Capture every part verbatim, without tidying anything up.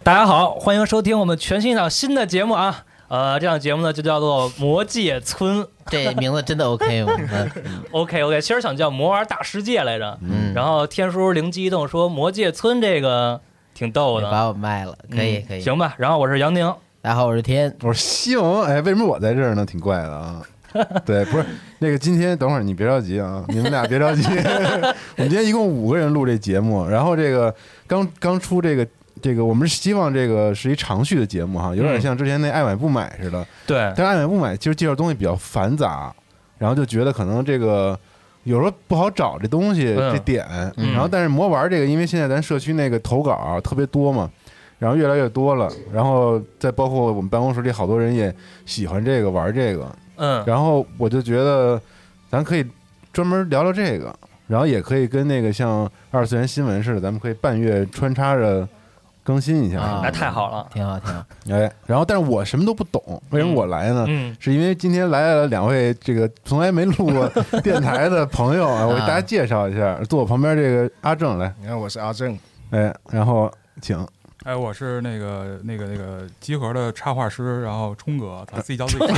大家好，欢迎收听我们全新一档新的节目啊！呃，这档节目呢就叫做《魔界村》， 这名字真的 OK 吗 ？OK OK， 其实想叫《魔玩大世界》来着， 嗯， 然后天叔灵机一动说《魔界村》这个挺逗的， 把我卖了，可以、嗯、可以， 行吧。然后我是杨宁， 大家好，我是天， 我是西蒙。哎，为什么我在这儿呢？挺怪的啊。对，不是那个，今天等会儿你别着急啊，你们俩别着急。我们今天一共五个人录这节目，然后这个刚刚出这个。这个我们是希望这个是一长续的节目哈，有点像之前那爱买不买似的。 对、 嗯，但是爱买不买其实介绍东西比较繁杂，然后就觉得可能这个有时候不好找这东西、嗯、这点、嗯。然后但是魔玩这个，因为现在咱社区那个投稿特别多嘛，然后越来越多了，然后再包括我们办公室里好多人也喜欢这个玩这个， 嗯， 然后我就觉得咱可以专门聊聊这个，然后也可以跟那个像二次元新闻似的，咱们可以半月穿插着。更新一下， 那、啊、太好了， 挺好，挺好。 哎，然后但是我什么都不懂，为什么我来呢？ 嗯， 是因为今天来了两位这个从来没录过电台的朋友啊，我给大家介绍一下。坐我旁边这个阿正来， 你看我是阿正， 哎，然后请。 哎，我是那个那个那个集合的插画师，然后冲哥，他自己叫自己。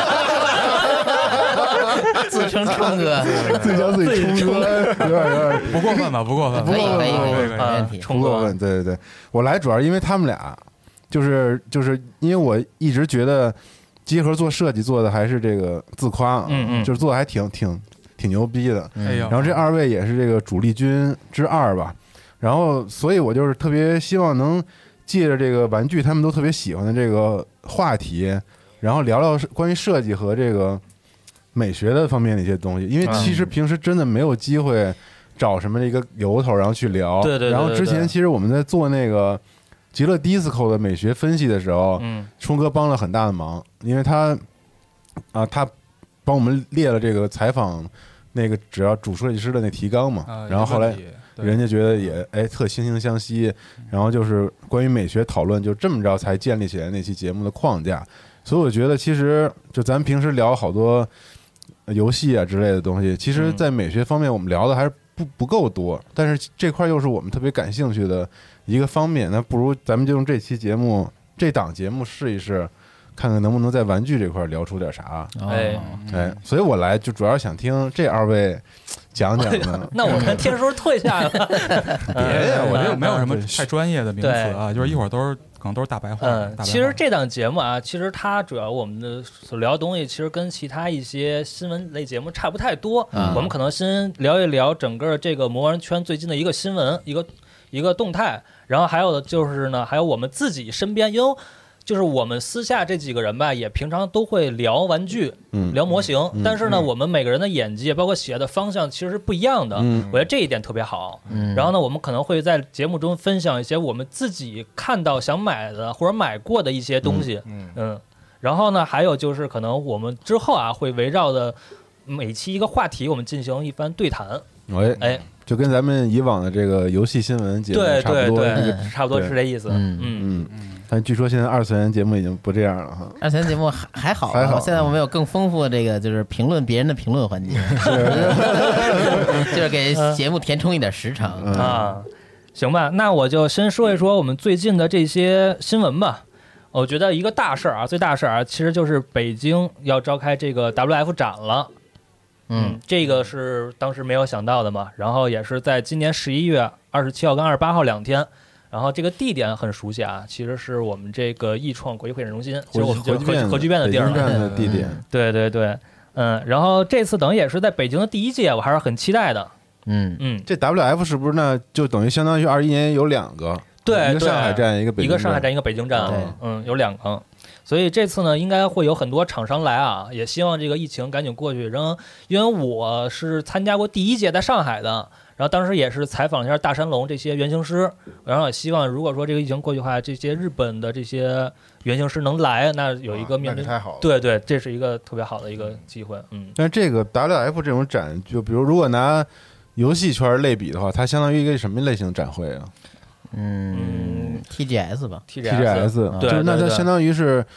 自称冲哥， 自己叫自己冲哥，有点有点不过分吧？不过分， 可以可以可以， 没问题。 不过分，对对对，我来主要是因为他们俩，就是就是因为我一直觉得集合做设计做的还是这个自夸， 嗯嗯， 就是做的还挺挺挺牛逼的。 哎呀， 然后这二位也是这个主力军之二吧，然后所以我就是特别希望能借着这个玩具他们都特别喜欢的这个话题，然后聊聊关于设计和这个。美学的方面的一些东西，因为其实平时真的没有机会找什么一个由头，然后去聊。 对 对, 对, 对, 对。 然后之前其实我们在做那个极乐 disco 的美学分析的时候， 嗯， 冲哥帮了很大的忙，因为他啊，他帮我们列了这个采访那个只要主设计师的那提纲嘛。 呃、 然后后来人家觉得也哎特惺惺相惜，然后就是关于美学讨论就这么着才建立起来那期节目的框架。所以我觉得其实就咱平时聊好多。游戏啊之类的东西，其实在美学方面我们聊的还是不不够多，但是这块又是我们特别感兴趣的一个方面，那不如咱们就用这期节目这档节目试一试，看看能不能在玩具这块聊出点啥。 哎哎，所以我来就主要想听这二位讲讲呢。 那我跟天叔退下了。 别呀，我这没有什么太专业的名词啊，就是一会儿都是。可能都是大白话。 嗯，其实这档节目啊，其实它主要我们的所聊的东西，其实跟其他一些新闻类节目差不太多。 嗯、 我们可能先聊一聊整个这个魔玩圈最近的一个新闻，一个一个动态，然后还有的就是呢，还有我们自己身边，因为就是我们私下这几个人吧，也平常都会聊玩具， 嗯、 聊模型， 嗯、 但是呢、 嗯， 我们每个人的眼界，包括写的方向，其实是不一样的。 嗯， 我觉得这一点特别好。 嗯， 然后呢，我们可能会在节目中分享一些我们自己看到想买的或者买过的一些东西。 嗯嗯, 嗯，然后呢，还有就是可能我们之后啊，会围绕着每期一个话题，我们进行一番对谈。 哎哎。 就跟咱们以往的这个游戏新闻节目差不多， 对对对，差不多是这意思。 嗯嗯嗯。但据说现在二次元节目已经不这样了哈。 二次元节目还还好， 还好。 现在我们有更丰富的这个就是评论别人的评论环节，就是给节目填充一点时长、 嗯、啊。行吧，那我就先说一说我们最近的这些新闻吧。我觉得一个大事儿啊，最大事儿啊，其实就是北京要召开这个 W F 展了。嗯，这个是当时没有想到的嘛，然后也是在今年十一月二十七号跟二十八号两天，然后这个地点很熟悉啊，其实是我们这个易创国际会展中心，其实我们就是核聚变的地儿， 北京站的地点， 对对对，嗯，然后这次等于也是在北京的第一届，我还是很期待的， 嗯嗯， 这 W F 是不是那就等于相当于二一年有两个， 对， 一个上海站，一个北京站， 一个上海站，一个北京站，嗯，有两个。所以这次呢，应该会有很多厂商来啊，也希望这个疫情赶紧过去。然后，因为我是参加过第一届在上海的，然后当时也是采访了一下大山龙这些原型师，然后也希望如果说这个疫情过去的话，这些日本的这些原型师能来，那有一个面对， 太好了， 对对，这是一个特别好的一个机会。嗯， 但是这个 W F 这种展，就比如如果拿游戏圈类比的话，它相当于一个什么类型的展会啊？ 嗯 ，T G S 吧 ，T G S， 对， 就是那它相当于是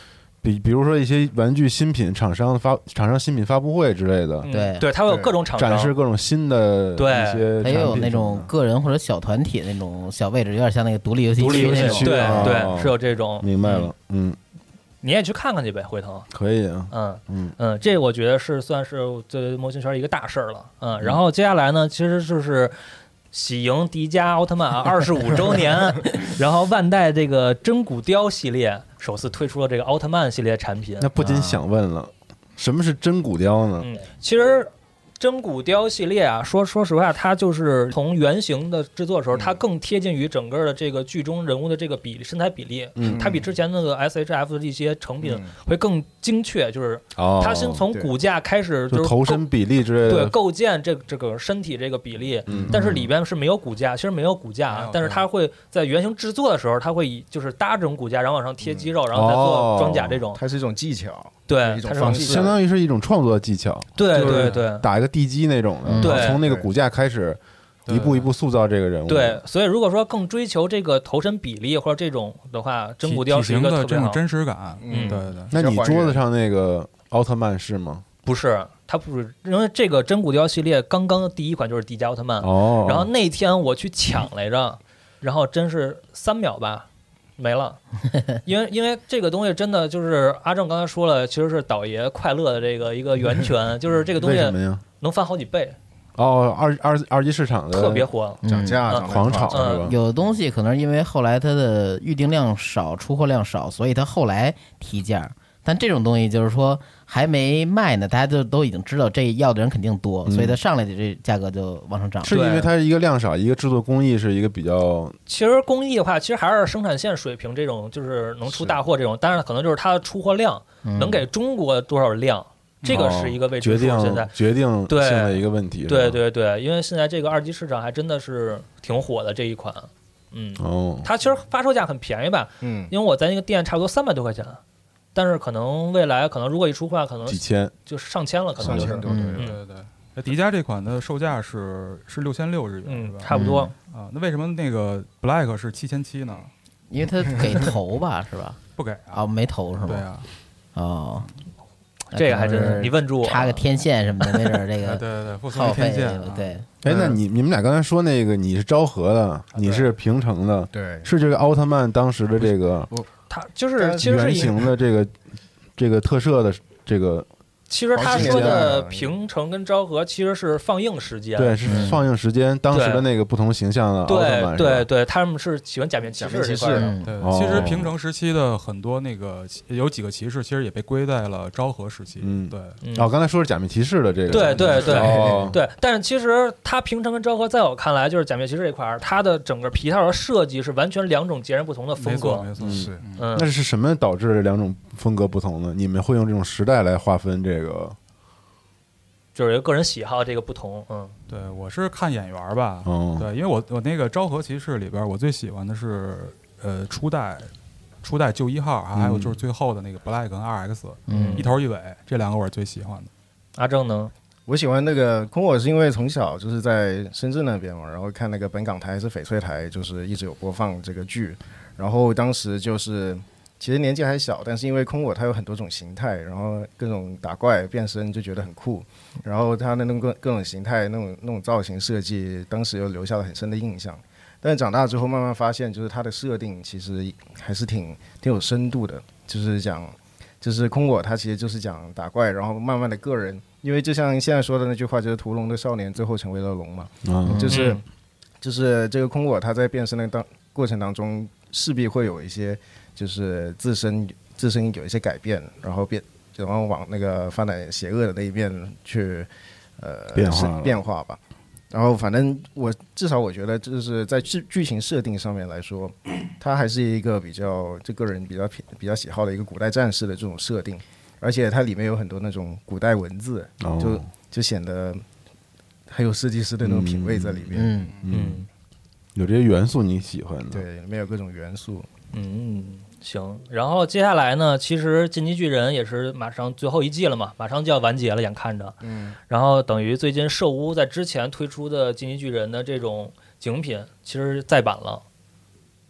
比比如说一些玩具新品厂商发厂商新品发布会之类的， 嗯对对，它会有各种厂商展示各种新的对一些产品还有那什么种的个人或者小团体那种小位置，有点像那个独立游戏独立游戏区那种。 对哦对，是有这种。 明白了，嗯， 你也去看看去呗，回头。 可以啊， 嗯嗯嗯，这我觉得是算是对模型圈一个大事儿了。嗯，然后接下来呢，其实就是喜迎迪迦奥特曼啊二十五周年，然后万代这个真骨雕系列首次推出了这个奥特曼系列产品。 那不禁想问了，什么是真骨雕呢？ 嗯，其实真骨雕系列啊，说说实话，它就是从原型的制作的时候，它更贴近于整个的这个剧中人物的这个比例身材比例。 嗯它比之前那个 S H F 的这些成品会更精确，就是哦， 它先从骨架开始就是头身比例之类的， 对构建这这个身体这个比例， 嗯但是里边是没有骨架，其实没有骨架啊，但是它会在原型制作的时候，它会以就是搭这种骨架，然后往上贴肌肉，然后再做装甲这种。 它是一种技巧， 对， 一种它是方式相当于是一种创作技巧， 对就是对对打一个地基那种的， 嗯对然后从那个骨架开始，一步一步塑造这个人物。 对，所以如果说更追求这个头身比例或者这种的话，真骨雕是一体型的这种个特别好。 真实感。 嗯对对对。 那你桌子上那个奥特曼是吗？ 不是，它不是，因为这个真骨雕系列刚刚第一款就是迪迦奥特曼， 哦， 然后那天我去抢来着，然后真是三秒吧。没了，因为因为这个东西真的就是阿正刚才说了，其实是倒爷快乐的这个一个源泉，就是这个东西为什么呀？ 能翻好几倍， 哦，二二二级市场的特别火。 涨价嗯涨得狂炒夸张是吧？ 有的东西可能是因为后来它的预定量少，出货量少，所以它后来提价。但这种东西就是说还没卖呢，大家就都已经知道这要的人肯定多， 嗯所以它上来的这价格就往上涨。 是因为它一个量少，一个制作工艺是一个比较其实工艺的话，其实还是生产线水平这种，就是能出大货这种，当然可能就是它的出货量嗯能给中国多少量，这个是一个未知数。 决定现在决定性的一个问题。 对是吧， 对对，因为现在这个二级市场还真的是挺火的这一款，嗯， 哦， 它其实发售价很便宜吧， 嗯， 因为我在那个店差不多三百多块钱，但是可能未来可能如果一出货，可能几千， 就是上千了，可能就是上千多， 嗯对对对对，那迪迦这款的售价是是六千六日元，是嗯吧？ 差不多。 啊，那为什么那个 Black 是七千七呢？ 因为它给头吧，是吧？ 不给啊？ 哦，没头是吗？ 对啊， 哦， 这个还真是你问住我， 插个天线什么的，没准儿这对个对对，附送耗费天线啊， 对。 哎，那你你们俩刚才说那个你是昭和的，你是平成的， 对， 是这个奥特曼当时的这个它就是其实是原一型的这个这个特摄的这个， 其实他说黄金的年代平成跟昭和其实是放映时间， 对，是放映时间当时的那个不同形象的奥特对曼， 对对，他们是喜欢假面骑假面骑士士这块的， 嗯对， 哦其实平成时期的很多那个有几个骑士，其实也被归在了昭和时期。 嗯对， 嗯哦，刚才说是假面骑士的这个， 对对对哦， 对，但是其实它平成跟昭和，在我看来，就是假面骑士这块儿，它的整个皮套的设计是完全两种截然不同的风没错格。 没错， 嗯是嗯那，是什么导致这两种风格不同呢？你们会用这种时代来划分这个？ 就是一个个人喜好这个不同。嗯对我是看眼缘儿吧。 哦， 对，因为我我那个昭和骑士里边儿，我最喜欢的是呃初代初代旧一号，还有就是最后的那个 Black 跟 R X， 嗯一头一尾，这两个我是最喜欢的。 阿正呢？ 我喜欢那个空我是因为从小就是在深圳那边嘛，然后看那个本港台还是翡翠台，就是一直有播放这个剧，然后当时就是其实年纪还小，但是因为空我它有很多种形态，然后各种打怪变身就觉得很酷，然后它的那种各各种形态那种那种造型设计，当时又留下了很深的印象。但是长大之后慢慢发现，就是它的设定其实还是挺挺有深度的，就是讲。就是空我，它其实就是讲打怪，然后慢慢的个人，因为就像现在说的那句话，就是屠龙的少年最后成为了龙嘛， 嗯就是、 嗯就是这个空我，他在变身的当过程当中，势必会有一些就是自身自身有一些改变，然后变然后往那个发展邪恶的那一面去呃变化了变化吧。然后反正我至少我觉得就是在剧剧情设定上面来说，它还是一个比较这个人比较比较喜好的一个古代战士的这种设定，而且它里面有很多那种古代文字， 哦就就显得很有设计师的那种品味在里面。 嗯嗯有这些元素你喜欢的， 对，里面有各种元素。 嗯，行。然后接下来呢，其实《进击巨人》也是马上最后一季了嘛，马上就要完结了，眼看着。 嗯， 然后等于最近兽屋在之前推出的《进击巨人》的这种景品，其实再版了。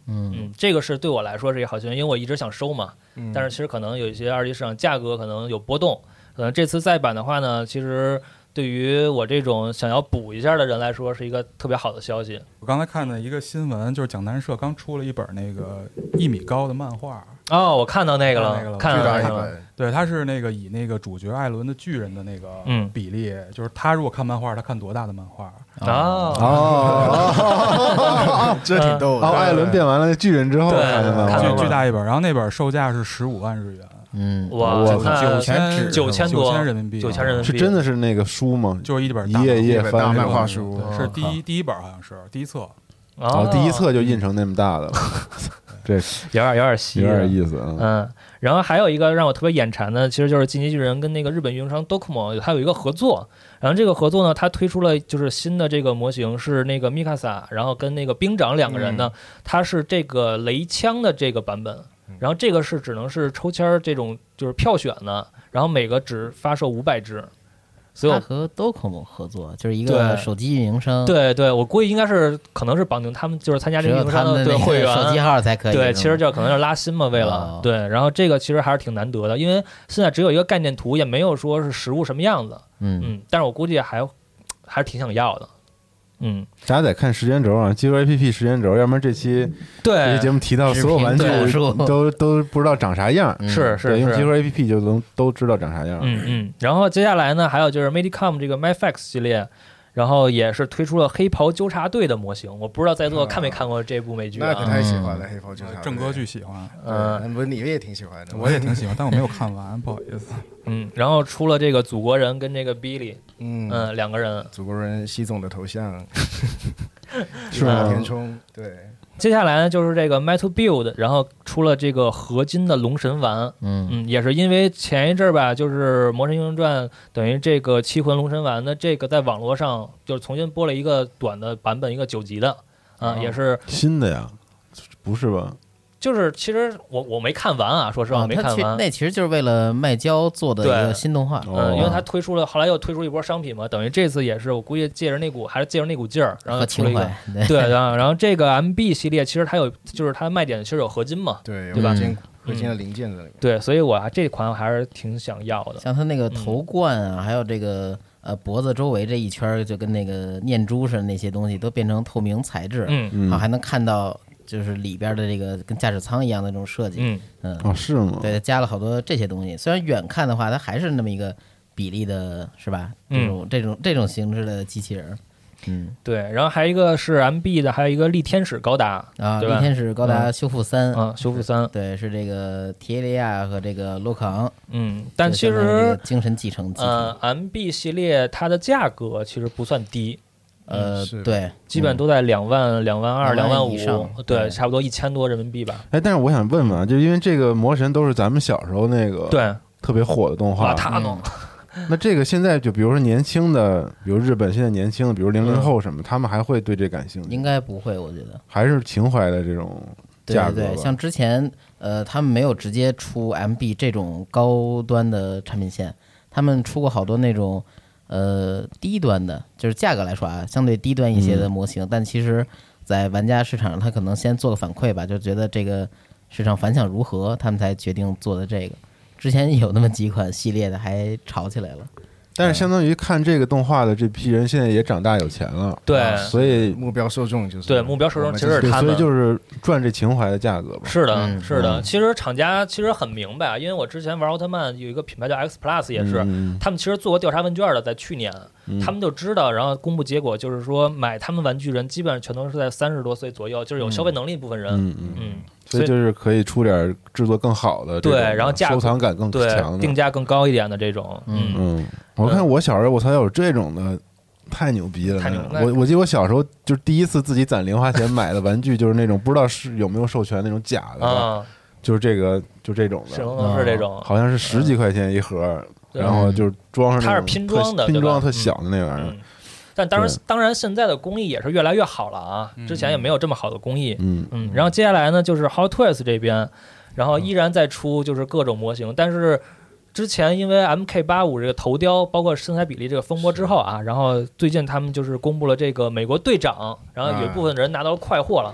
嗯嗯，这个是对我来说是一个好新闻，因为我一直想收嘛， 嗯但是其实可能有一些二级市场价格可能有波动，可能这次再版的话呢，其实对于我这种想要补一下的人来说，是一个特别好的消息。 我刚才看的一个新闻，就是讲谈社刚出了一本那个一米高的漫画。 哦，我看到那个了， 看到那个了看巨大一到那个了。 本， 对，他是那个以那个主角艾伦的巨人的那个嗯比例，就是他如果看漫画，他看多大的漫画？ 哦， 哦， 这挺逗的。 哦，艾伦变完了巨人之后对看的漫画看到巨巨大一本，然后那本售价是十五万日元， 嗯， 哇， 我那九千九千多九千人民币， 九千人民币是真的是那个书吗？ 就是一本一大页一页翻大那种漫画书对是第一第一本好像是第一册。 哦，第一册就印成那么大的了，这有点有点稀， 有点意思啊。 嗯，然后还有一个让我特别眼馋的，其实就是进击巨人跟那个日本运营商 Docomo 它有一个合作，然后这个合作呢，它推出了就是新的这个模型是那个 Mikasa，然后跟那个兵长两个人呢，它是这个雷枪的这个版本，然后这个是只能是抽签这种就是票选的，然后每个只发售五百只。所以我他和 Docomo 合作，就是一个对手机运营商，， 对对，我估计应该是可能是绑定他们就是参加这只有个运营商他们的那对会员个手机号才可以。 对， 是吗其实就可能是拉新嘛，为了、 哦对，然后这个其实还是挺难得的，因为现在只有一个概念图，也没有说是实物什么样子， 嗯嗯，但是我估计还还是挺想要的，嗯， 大家得看时间轴啊，记住 A P P 时间轴，要不然这期这对期节目提到所有玩具视频口述都都不知道长啥样。 嗯是是对，用是集合 A P P 就能都知道长啥样。 嗯嗯，然后接下来呢，还有就是 Medicom 这个 MyFax 系列。然后也是推出了黑袍纠察队的模型，我不知道在座看没看过这部美剧啊？ 那可太喜欢了，黑袍纠察队。 郑哥巨喜欢， 嗯嗯，不是你们也挺喜欢的， 我也挺喜欢，但我没有看完，不好意思。 嗯，然后出了这个祖国人跟这个 Billy， 嗯嗯，两个人。 祖国人习总的头像是吗填充对。 接下来呢，就是这个 Metal Build，然后出了这个合金的龙神丸， 嗯嗯，也是因为前一阵儿吧，就是《魔神英雄传》等于这个七魂龙神丸的这个在网络上就是重新播了一个短的版本，一个九集的，啊、 哦也是新的呀，不是吧？ 就是其实我我没看完啊，说实话、 啊，它其实没看完。 那其实就是为了卖胶做的一个对新动画。 哦嗯，因为它推出了，后来又推出一波商品嘛，等于这次也是我估计借着那股还是借着那股劲儿，然后和情出了一个怀，对对，然后然后这个 M B 系列其实它有就是它卖点其实有合金嘛， 对， 对吧有合金合金的零件在里面。 对，所以我还这款我还是挺想要的。 像它那个头冠啊，还有这个呃脖子周围这一圈儿，就跟那个念珠似的那些东西，都变成透明材质， 嗯嗯啊，还能看到就是里边的这个跟驾驶舱一样的这种设计， 嗯， 嗯， 哦，是吗？ 对，加了好多这些东西。虽然远看的话，它还是那么一个比例的，是吧？ 嗯这种这种这种形式的机器人儿，嗯对，然后还有一个是 M B 的，还有一个力天使高达， 啊， 对吧力天使高达修复三， 嗯，修复三， 对，是这个提耶利亚和这个洛克昂， 嗯，但其就相当于这个实精神继承机体， 呃 M B 系列它的价格其实不算低， 呃， 是对， 基本都在两万、两万二、两两万万五以上， 对， 对差不多一千多人民币吧。 哎，但是我想问问啊，就因为这个魔神都是咱们小时候那个对， 特别火的动瓦画， 塔诺， 那这个现在就比如说年轻的，比如日本现在年轻的，比如零零嗯后什么，他们还会对这感兴趣？ 应该不会，我觉得。 还是情怀的这种对价格吧对对，像之前呃，他们没有直接出 M B 这种高端的产品线，他们出过好多那种呃低端的，就是价格来说啊，相对低端一些的模型，但其实，在玩家市场上，他可能先做个反馈吧，就觉得这个市场反响如何，他们才决定做的这个。之前有那么几款系列的还炒起来了， 但是相当于看这个动画的这批人现在也长大有钱了， 对所以目标受众就是对目标受众其实是对， 他们所以就是赚这情怀的价格吧。 是的， 嗯是的。 嗯其实厂家其实很明白，因为我之前玩奥特曼有一个品牌叫 X Plus，也是， 嗯他们其实做过调查问卷的，在去年， 嗯他们就知道，然后公布结果，就是说买他们玩具人基本上全都是在三十多岁左右，就是有消费能力部分人。 嗯嗯， 嗯， 所以就是可以出点制作更好的这种， 对然后价格收藏感更对强，的定价更高一点的这种。嗯， 嗯，我看我小时候，我操，要有这种的，太牛逼了！ 太牛我我记得我小时候就是第一次自己攒零花钱买的玩具，就是那种不知道是有没有授权那种假的吧， 啊， 就是这个就这种的， 是能是这种， 好像是十几块钱一盒， 对然后就是装上那种它是拼装的特拼对吧装特小的那玩意儿嗯，但当然对， 当然现在的工艺也是越来越好了啊，之前也没有这么好的工艺。 嗯嗯，然后接下来呢，就是 Hot Toys 这边，然后依然在出就是各种模型，但是之前因为 M K 八十五 这个头雕包括身材比例这个风波之后啊，然后最近他们就是公布了这个美国队长，然后有一部分人拿到了快货了。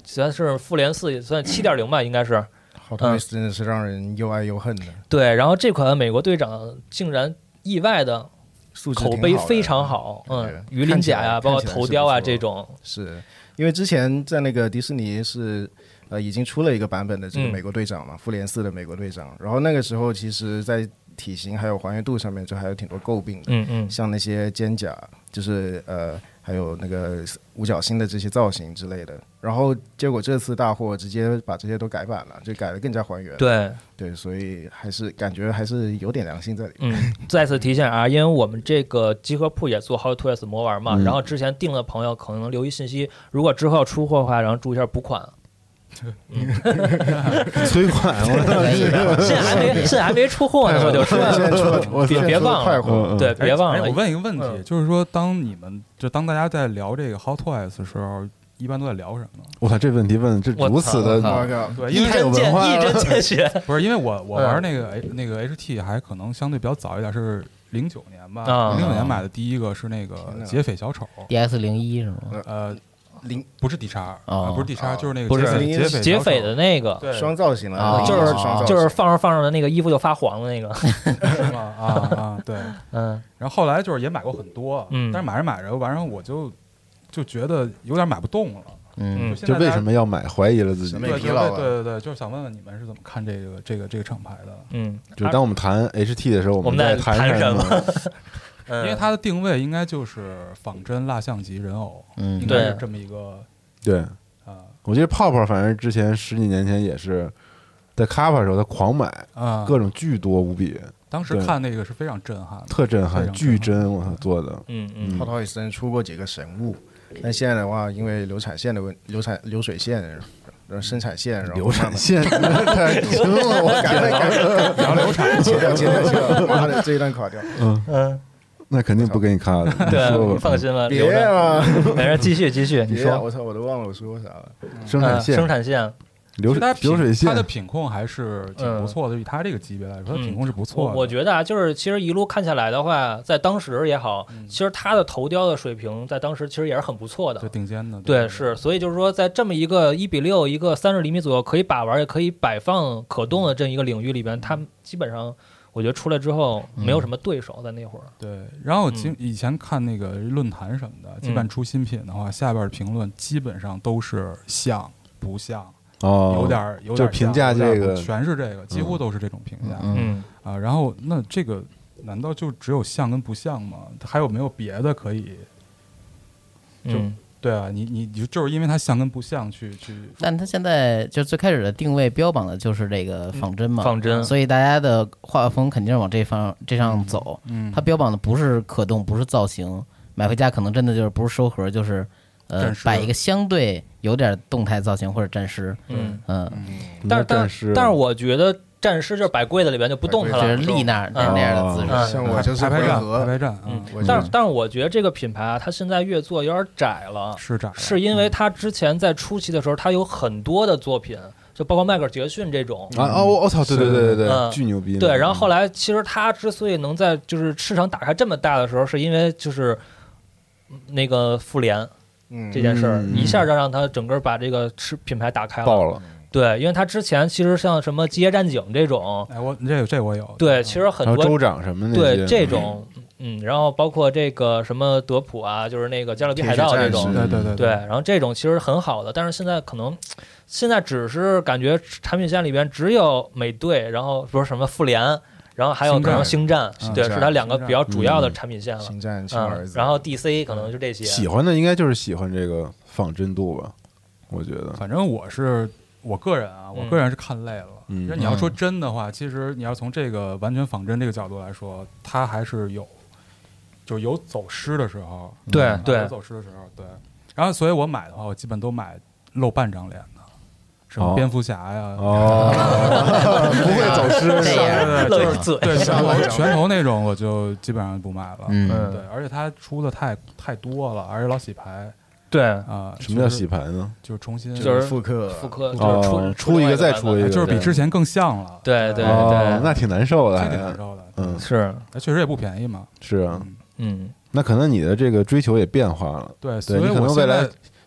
算是复联四，算七点零吧，应该是。 好多真的是让人又爱又恨的。 对，然后这款美国队长竟然意外的口碑非常好，嗯，鱼鳞甲呀，包括头雕啊这种。 是因为之前在那个迪士尼是呃已经出了一个版本的这个美国队长嘛，复联四的美国队长，然后那个时候其实在体型还有还原度上面就还有挺多诟病的， 嗯嗯， 像那些肩甲，就是呃还有那个五角星的这些造型之类的，然后结果这次大货直接把这些都改版了，就改得更加还原。 对对，所以还是感觉还是有点良心在里面。 嗯，再次提醒啊，因为我们这个集合铺也做 Hot Toys 魔玩嘛，嗯、然后之前订的朋友可能留意信息，如果之后要出货的话，然后注意一下补款。 嗯，催款， 我现在还没现在还没出货呢，我就说， 我别别忘了，对，别忘了。 我问一个问题，就是说，当你们就当大家在聊这个 Hot Toys 的时候，一般都在聊什么？ 我操，这问题问这如此的， 对， 一针见一针见血。 不是因为我我玩那个那个 H T 还可能相对比较早一点，是零九年吧，零九年买的第一个是那个劫匪小丑 D S 零一是吗？ 呃。零不是 D 叉、 哦、 啊，不是 D 叉、哦，就是那个不是劫匪劫匪的那个双造型的， 哦、 就是双就是放着放着的那个衣服就发黄的那个， 是吗？啊啊，对， 嗯。 然后后来就是也买过很多， 嗯， 但是买着买着，完了我就就觉得有点买不动了， 嗯， 就为什么要买？怀疑了自己， 审美疲劳。 对对对，就是想问问你们是怎么看这个这个这个厂牌的？ 嗯， 就是当我们谈 H T 的时候， 我们在谈什么？ 因为它的定位应该就是仿真蜡像级人偶， 嗯， 应该是这么一个。 对啊， 我记得泡泡，反正之前十几年前也是在 Kappa 的时候，他狂买啊， 各种巨多无比。 当时看那个是非常震撼， 特震撼，巨真，我操做的。 嗯嗯 ，Hot Toys 出过几个神物，但现在的话，因为流产线的问，流产流水线。生产线，然后流产线太轻了， 我改了改了， 聊流产， 切掉切掉切掉，妈的这一段垮掉。 嗯嗯。那肯定不给你卡的， 对，放心吧， 别啊， 没事，继续继续，你说， 我操，我都忘了我说啥了。 生产线， 生产线， 流流水线， 它的品控还是挺不错的，以它这个级别来说，它品控是不错的。 我觉得啊，就是其实一路看下来的话，在当时也好，其实它的头雕的水平在当时其实也是很不错的， 就顶尖的。 对，是，所以就是说，在这么一个一比六，一个三十厘米左右可以把玩也可以摆放可动的这一个领域里边，它基本上。我觉得出来之后没有什么对手在那会儿。 对，然后经以前看那个论坛什么的，基本出新品的话，下边的评论基本上都是像不像， 哦， 有点有点就评价这个， 全是这个，几乎都是这种评价。 嗯啊，然后那这个难道就只有像跟不像吗？还有没有别的可以？就。对啊，你你你就是因为它像跟不像去去， 但它现在就最开始的定位标榜的就是这个仿真嘛， 仿真， 所以大家的画风肯定是往这方这上走。 嗯， 它标榜的不是可动，不是造型，买回家可能真的就是不是收盒，就是呃摆一个相对有点动态造型或者战狮。 嗯嗯， 但是但是但是我觉得。战狮就是摆柜子里边就不动它了， 就是立那那样的姿势。 像我就是排排站， 排排站。 嗯，但是但是我觉得这个品牌啊，它现在越做有点窄了， 是窄， 是因为它之前在初期的时候，它有很多的作品，就包括迈克尔·杰克逊这种啊哦我操，对对对对对，巨牛逼。 对，然后后来其实它之所以能在就是市场打开这么大的时候，是因为就是那个复联这件事儿，一下就让它整个把这个品牌打开了， 爆了。 对，因为他之前其实像什么《机械战警》这种， 哎，我这这我有。 对，其实很多州长什么的， 对这种，嗯，然后包括这个什么德普啊，就是那个《加勒比海盗》这种， 对对对对，然后这种其实很好的，但是现在可能现在只是感觉产品线里边只有美队，然后不是什么复联，然后还有可能星战，对，是它两个比较主要的产品线了。 星战、星儿子， 然后 D C 可能就这些。 喜欢的应该就是喜欢这个仿真度吧，我觉得。 反正我是。我个人啊，我个人是看累了。 嗯， 你要说真的话，其实你要从这个完全仿真这个角度来说，它还是有，就有走失的时候。 对、嗯、对， 有走失的时候，对。然后，所以我买的话，我基本都买露半张脸的，什么蝙蝠侠呀， 哦，不会走失， 对露着嘴， 对，拳头拳头那种我就基本上不买了。 嗯， 对，而且它出的太太多了，而且老洗牌。 对啊， 什么叫洗牌呢？ 就是重新， 就是复刻， 复刻， 就是出出一个再出一个， 就是比之前更像了。 对对对， 那挺难受的， 挺难受的。 嗯， 是， 那确实也不便宜嘛。 是啊， 嗯， 那可能你的这个追求也变化了。 对，所以我未来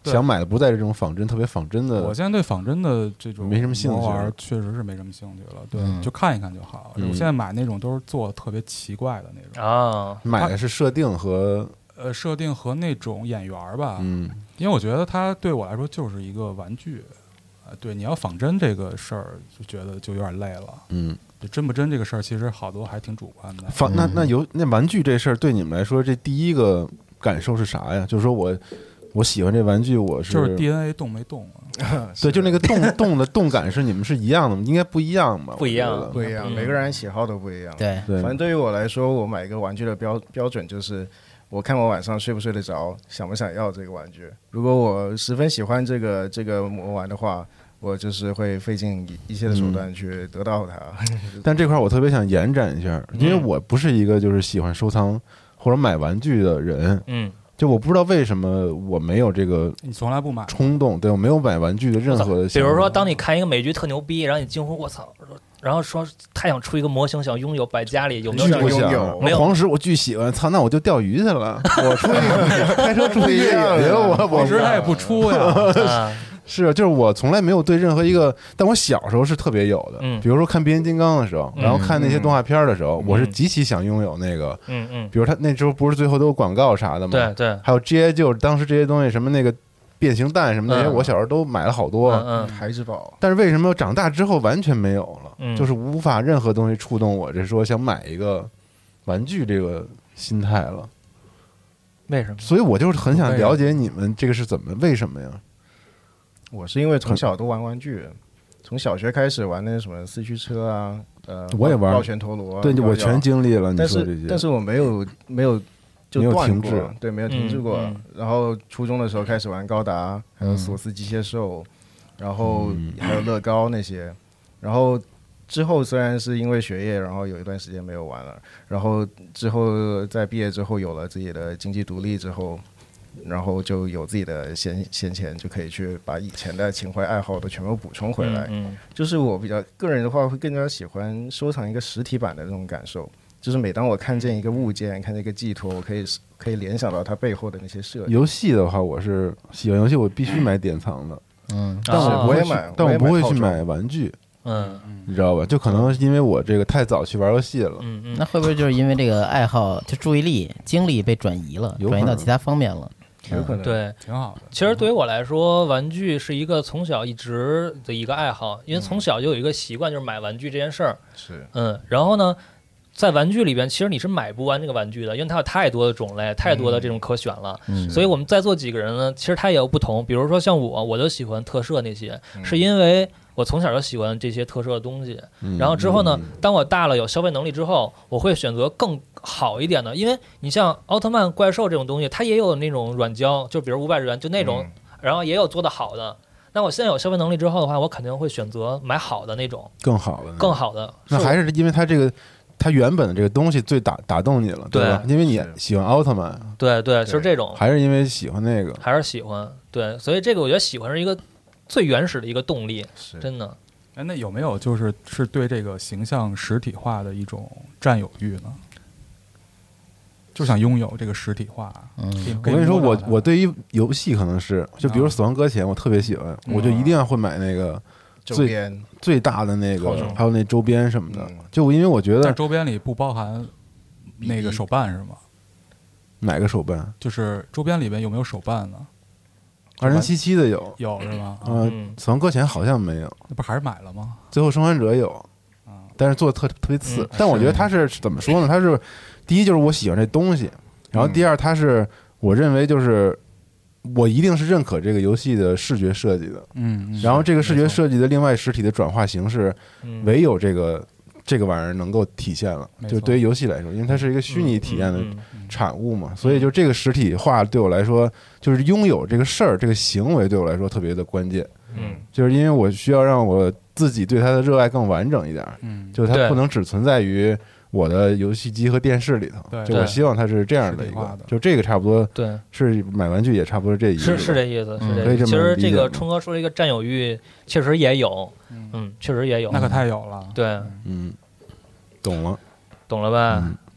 想买的不再是这种仿真特别仿真的。 我现在对仿真的这种没什么兴趣魔玩确实是没什么兴趣了，对， 嗯就看一看就好。 嗯我现在买那种都是做的特别奇怪的那种啊， 买的是设定和呃设定和那种演员吧， 嗯， 因为我觉得它对我来说就是一个玩具。呃，对，你要仿真这个事儿，就觉得就有点累了。 嗯， 就真不真这个事儿，其实好多还挺主观的。 仿那那游那玩具这事儿对你们来说，这第一个感受是啥呀？就是说我我喜欢这玩具，我是就是 D N A 动没动啊？ 对，就那个动动的动感是你们是一样的吗？应该不一样吧？ 不一样我觉得不一样， 嗯每个人喜好都不一样。 对， 对反正对于我来说，我买一个玩具的标标准就是，我看我晚上睡不睡得着，想不想要这个玩具。如果我十分喜欢这个这个魔玩的话，我就是会费尽一切的手段去得到它。 但这块我特别想延展一下，因为我不是一个就是喜欢收藏或者买玩具的人， 嗯， 就我不知道为什么我没有这个你从来不买？ 冲动，对我没有买玩具的任何的比想法。 如说，当你看一个美剧特牛逼，然后你惊呼我操，然后说太想出一个模型想拥有摆家里，有没有巨不这种拥有想， 没有黄石我巨喜欢，操，那我就钓鱼去了，我出去开车出去越野去，我我其实他也不出呀。 啊？ 是，就是我从来没有对任何一个，但我小时候是特别有的， 嗯比如说看变形金刚的时候， 嗯然后看那些动画片的时候， 嗯我是极其想拥有那个， 嗯嗯， 比如他那时候不是最后都有广告啥的吗？ 对，对， 还有 G I 就当时这些东西什么那个变形蛋什么那些， 嗯我小时候都买了好多。 嗯嗯孩之宝， 但是为什么长大之后完全没有了？ 嗯就是无法任何东西触动我，这说想买一个玩具这个心态了。 为什么？ 所以我就是很想了解你们这个是怎么为什么呀？ 我是因为从小都玩玩具，从小学开始玩那什么四驱车啊，呃， 我也玩抱拳陀螺啊， 对， 摇摇我全经历了。你但说这些， 是但是我没有没有就没有断过停滞， 对，没有停滞过。 嗯嗯然后初中的时候开始玩高达，还有索斯机械兽，然后嗯还有乐高那些。然后之后虽然是因为学业，然后有一段时间没有玩了。然后之后在毕业之后有了自己的经济独立之后。然后就有自己的闲闲钱，就可以去把以前的情怀爱好都全部补充回来。 嗯就是我比较个人的话，会更加喜欢收藏一个实体版的这种感受。就是每当我看见一个物件，看见一个寄托，我可以可以联想到它背后的那些设计。 游戏的话，我是喜欢游戏，我必须买典藏的， 嗯， 但我不会去我也买，我也但我不会套装去买玩具， 嗯你知道吧？就可能因为我这个太早去玩游戏了。 嗯嗯， 那会不会就是因为这个爱好，就注意力、精力被转移了， 有可能转移到其他方面了？ 有可能。 对。 挺好的。 其实对于我来说，玩具是一个从小一直的一个爱好，因为从小就有一个习惯，就是买玩具这件事儿。 是嗯，然后呢，在玩具里边，其实你是买不完这个玩具的，因为它有太多的种类，太多的这种可选了。 嗯， 所以我们在座几个人呢，其实他也有不同。比如说像我，我就喜欢特摄那些， 嗯是因为我从小就喜欢这些特摄的东西。 嗯然后之后呢，当我大了有消费能力之后，我会选择更好一点的，因为你像奥特曼、怪兽这种东西，它也有那种软胶，就比如五百日元就那种， 嗯然后也有做的好的。那我现在有消费能力之后的话，我肯定会选择买好的那种， 更好的， 更好的。 那还是因为它这个。它原本的这个东西最打打动你了，对吧？因为你是喜欢奥特曼， 对对，是这种， 还是因为喜欢那个？ 还是喜欢。对，所以这个我觉得喜欢是一个最原始的一个动力， 是真的。 哎，那有没有就是是对这个形象实体化的一种占有欲呢？就想拥有这个实体化。 嗯我跟你说，我我对对于游戏可能是，就比如《死亡搁浅》，我特别喜欢，我就一定要会买那个周边最大的那个套，装还有那周边什么的嗯。 就因为我觉得周边里不包含那个手办是吗？ 哪个手办， 就是周边里边有没有手办呢？ 二零七七的有， 有是吗？啊， 呃， 嗯 《死亡搁浅》好像没有， 那不还是买了吗？ 《最后生还者》有啊， 但是做的特特别次嗯。 但我觉得它是怎么说呢？它是第一就是我喜欢这东西，然后第二它是我认为就是我一定是认可这个游戏的视觉设计的， 嗯，嗯然后这个视觉没错设计的另外实体的转化形式， 嗯唯有这个这个玩意儿能够体现了。 没错就对于游戏来说，因为它是一个虚拟体验的嗯嗯产物嘛，所以就这个实体化对我来说，就是拥有这个事儿，这个行为对我来说特别的关键。 嗯就是因为我需要让我自己对它的热爱更完整一点， 嗯， 就是它对不能只存在于我的游戏机和电视里头。 对就我对希望它是这样的一个实体化的， 就这个差不多对， 是买玩具也差不多这一是个是这意思，是嗯这意思。 可以这么其实这个理解吗冲哥说这个占有欲确实也有，嗯，确实也有。 那可太有了。 对， 嗯，懂了。 懂了吧？ 嗯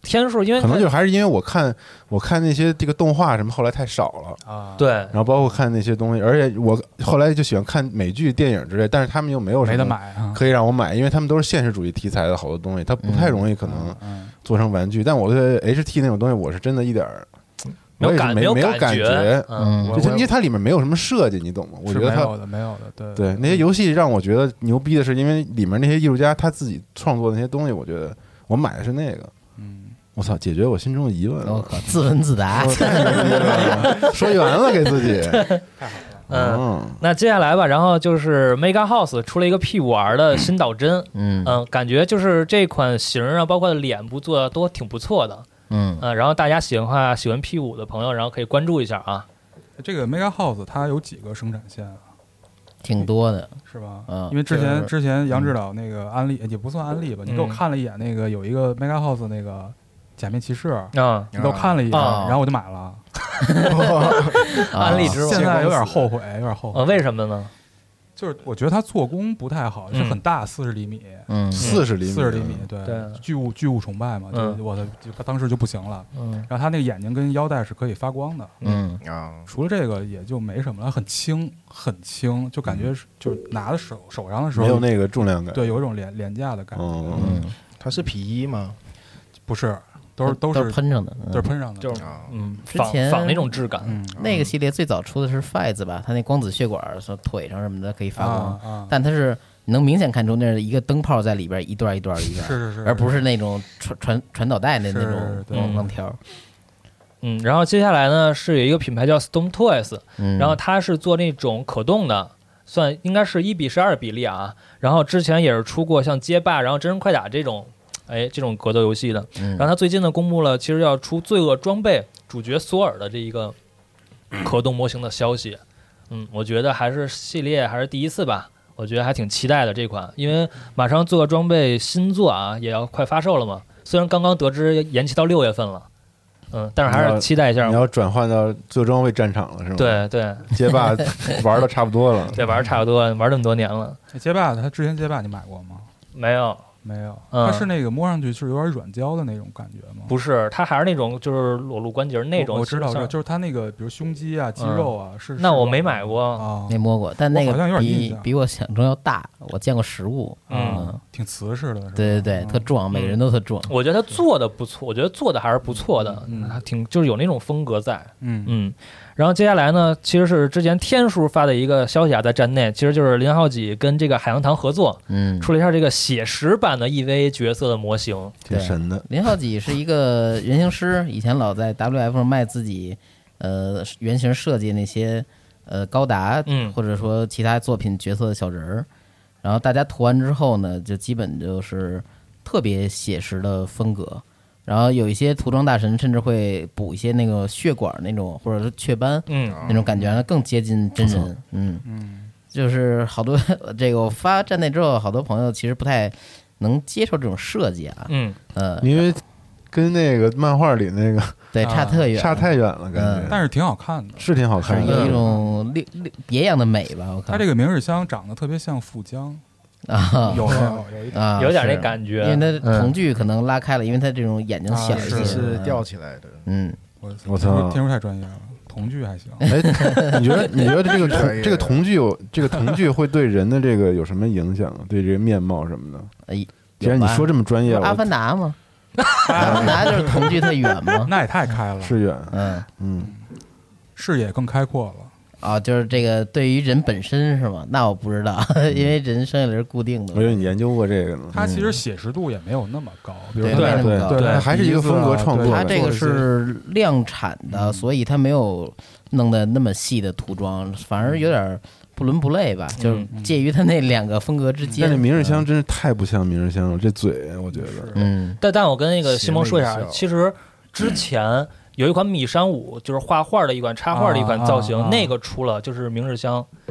天数，因为可能就还是因为我看我看那些这个动画什么，后来太少了啊， 对， 然后包括看那些东西，而且我后来就喜欢看美剧、电影之类，但是他们又没有什么没得买啊， 可以让我买，因为他们都是现实主义题材的好多东西，它不太容易可能嗯做成玩具。但我对 H T 那种东西，我是真的一点儿没有感没有感感觉， 嗯， 就它因为它里面没有什么设计，你懂吗？我觉得它没有的，没有的，对对那些游戏让我觉得牛逼的是，因为里面那些艺术家他自己创作的那些东西，我觉得我买的是那个。 嗯， 我操，解决我心中的疑问了。 我靠，自问自答， 我太牛逼了，说圆了给自己。 嗯，那接下来吧，然后就是 Mega House 出了一个 P 五 R 的新导针， 嗯嗯，感觉就是这款型啊，包括脸部做的都挺不错的， 嗯嗯，然后大家喜欢话喜欢 P 五 的朋友，然后可以关注一下啊。 这个 Mega House 它有几个生产线啊？ 挺多的， 是吧？ 嗯因为之就是前之前杨指导那个安利也不算安利吧，你给我看了一眼那个有一个 Mega House 那个假面骑士， 啊， 你给我看了一眼， 啊然后我就买了。 安利之王现在有点后悔，有点后悔。 呃，为什么呢？ 就是我觉得它做工不太好，是很大，四十厘米， 嗯四十厘米， 四十厘米，对对巨物巨物崇拜嘛，就嗯我的就当时就不行了。 嗯然后它那个眼睛跟腰带是可以发光的， 嗯啊， 除了这个也就没什么了，很轻很轻，就感觉是就是拿在手手上的时候没有那个重量感。 对，有一种廉廉价的感觉。 嗯， 嗯， 它是皮衣吗？ 不是，都是都是是喷上的，嗯都是喷上的， 就是啊， 嗯，仿之前仿那种质感， 嗯， 那个系列最早出的是 Fiz 吧，它那光子血管说腿上什么的可以发光， 啊啊， 但它是你能明显看出那是一个灯泡在里边一段一段一段， 是是是， 而不是那种传传传导带那是那种对光光条。 嗯，然后接下来呢是有一个品牌叫 Stone Toys， 嗯， 然后它是做那种可动的，算应该是一比十二比例啊。然后之前也是出过像街霸，然后真人快打这种，哎，这种格斗游戏的。 嗯然后它最近呢公布了，其实要出罪恶装备主角索尔的这一个可动模型的消息。嗯，我觉得还是系列还是第一次吧，我觉得还挺期待的这款，因为马上罪恶装备新作啊也要快发售了嘛。虽然刚刚得知延期到六月份了，嗯，但是还是期待一下你。要转换到最装备战场了是吗？， 对对街霸玩的差不多了。 对，玩儿差不多，玩这么多年了， 哎街霸，它之前街霸你买过吗？ 没有。 没有， 嗯它是那个摸上去是有点软胶的那种感觉吗？ 不是，它还是那种就是裸露关节那种。 我我知道，我知道， 像就是它那个，比如胸肌啊、肌肉啊，是。 那我没是买过， 啊， 没摸过，但那我好像有个点印象比比我想中要大，我见过实物。 嗯， 挺瓷实的，是吧？ 对对对， 嗯特壮，每个人都特壮。 我觉得它做的不错，我觉得做的还是不错的， 嗯还挺就是有那种风格在。 嗯嗯，然后接下来呢，其实是之前天叔发的一个消息啊，在站内，其实就是林浩己跟这个海洋堂合作， 嗯， 出了一下这个写实版的 E V 角色的模型。 挺神的。 林浩己是一个原型师，以前老在 W F 上卖自己呃原型设计那些呃高达， 嗯或者说其他作品角色的小人儿。然后大家涂完之后呢，就基本就是特别写实的风格。然后有一些涂装大神甚至会补一些那个血管那种，或者是雀斑嗯那种感觉，让它更接近真人。嗯， 嗯， 就是好多这个我发站内之后，好多朋友其实不太能接受这种设计啊。 嗯， 呃， 因为跟那个漫画里那个对， 啊差特远， 差太远了，感觉但是挺好看的。 是挺好看的。 是有一种另另别样的美吧，我看它这个明日香长得特别像富江， 啊有没有？有一点。 啊， 有点那是感觉， 因为它瞳嗯距可能拉开了，因为它这种眼睛小啊一些， 是是嗯吊起来的， 嗯， 我我操听说太专业了，童剧还行。 哎，你觉得你觉得这个可以瞳这个瞳距有这个瞳距会对人的这个有什么影响啊？对这个面貌什么的？ 哎， 既然你说这么专业， 有吧阿我凡达吗？阿凡达就是瞳距特远吗？ 那也太开了， 是远， 嗯， 嗯， 视野更开阔了。 啊，就是这个对于人本身是吗？那我不知道，因为人生下来是固定的。 我以为你研究过这个呢。 它其实写实度也没有那么高，比如对说没那么高对对， 还是一个风格创作对它这个做了一些是量产的， 嗯所以它没有弄得那么细的涂装，反而有点不伦不类吧，就是介于它那两个风格之但间。 是明日香真是太不像明日香了，这嘴我觉得嗯， 但但我跟那个西蒙说一下邪魅一，笑其实之前有一款米山舞，就是画画的一款插画的一款造型， 啊啊啊那个出了就是明日香，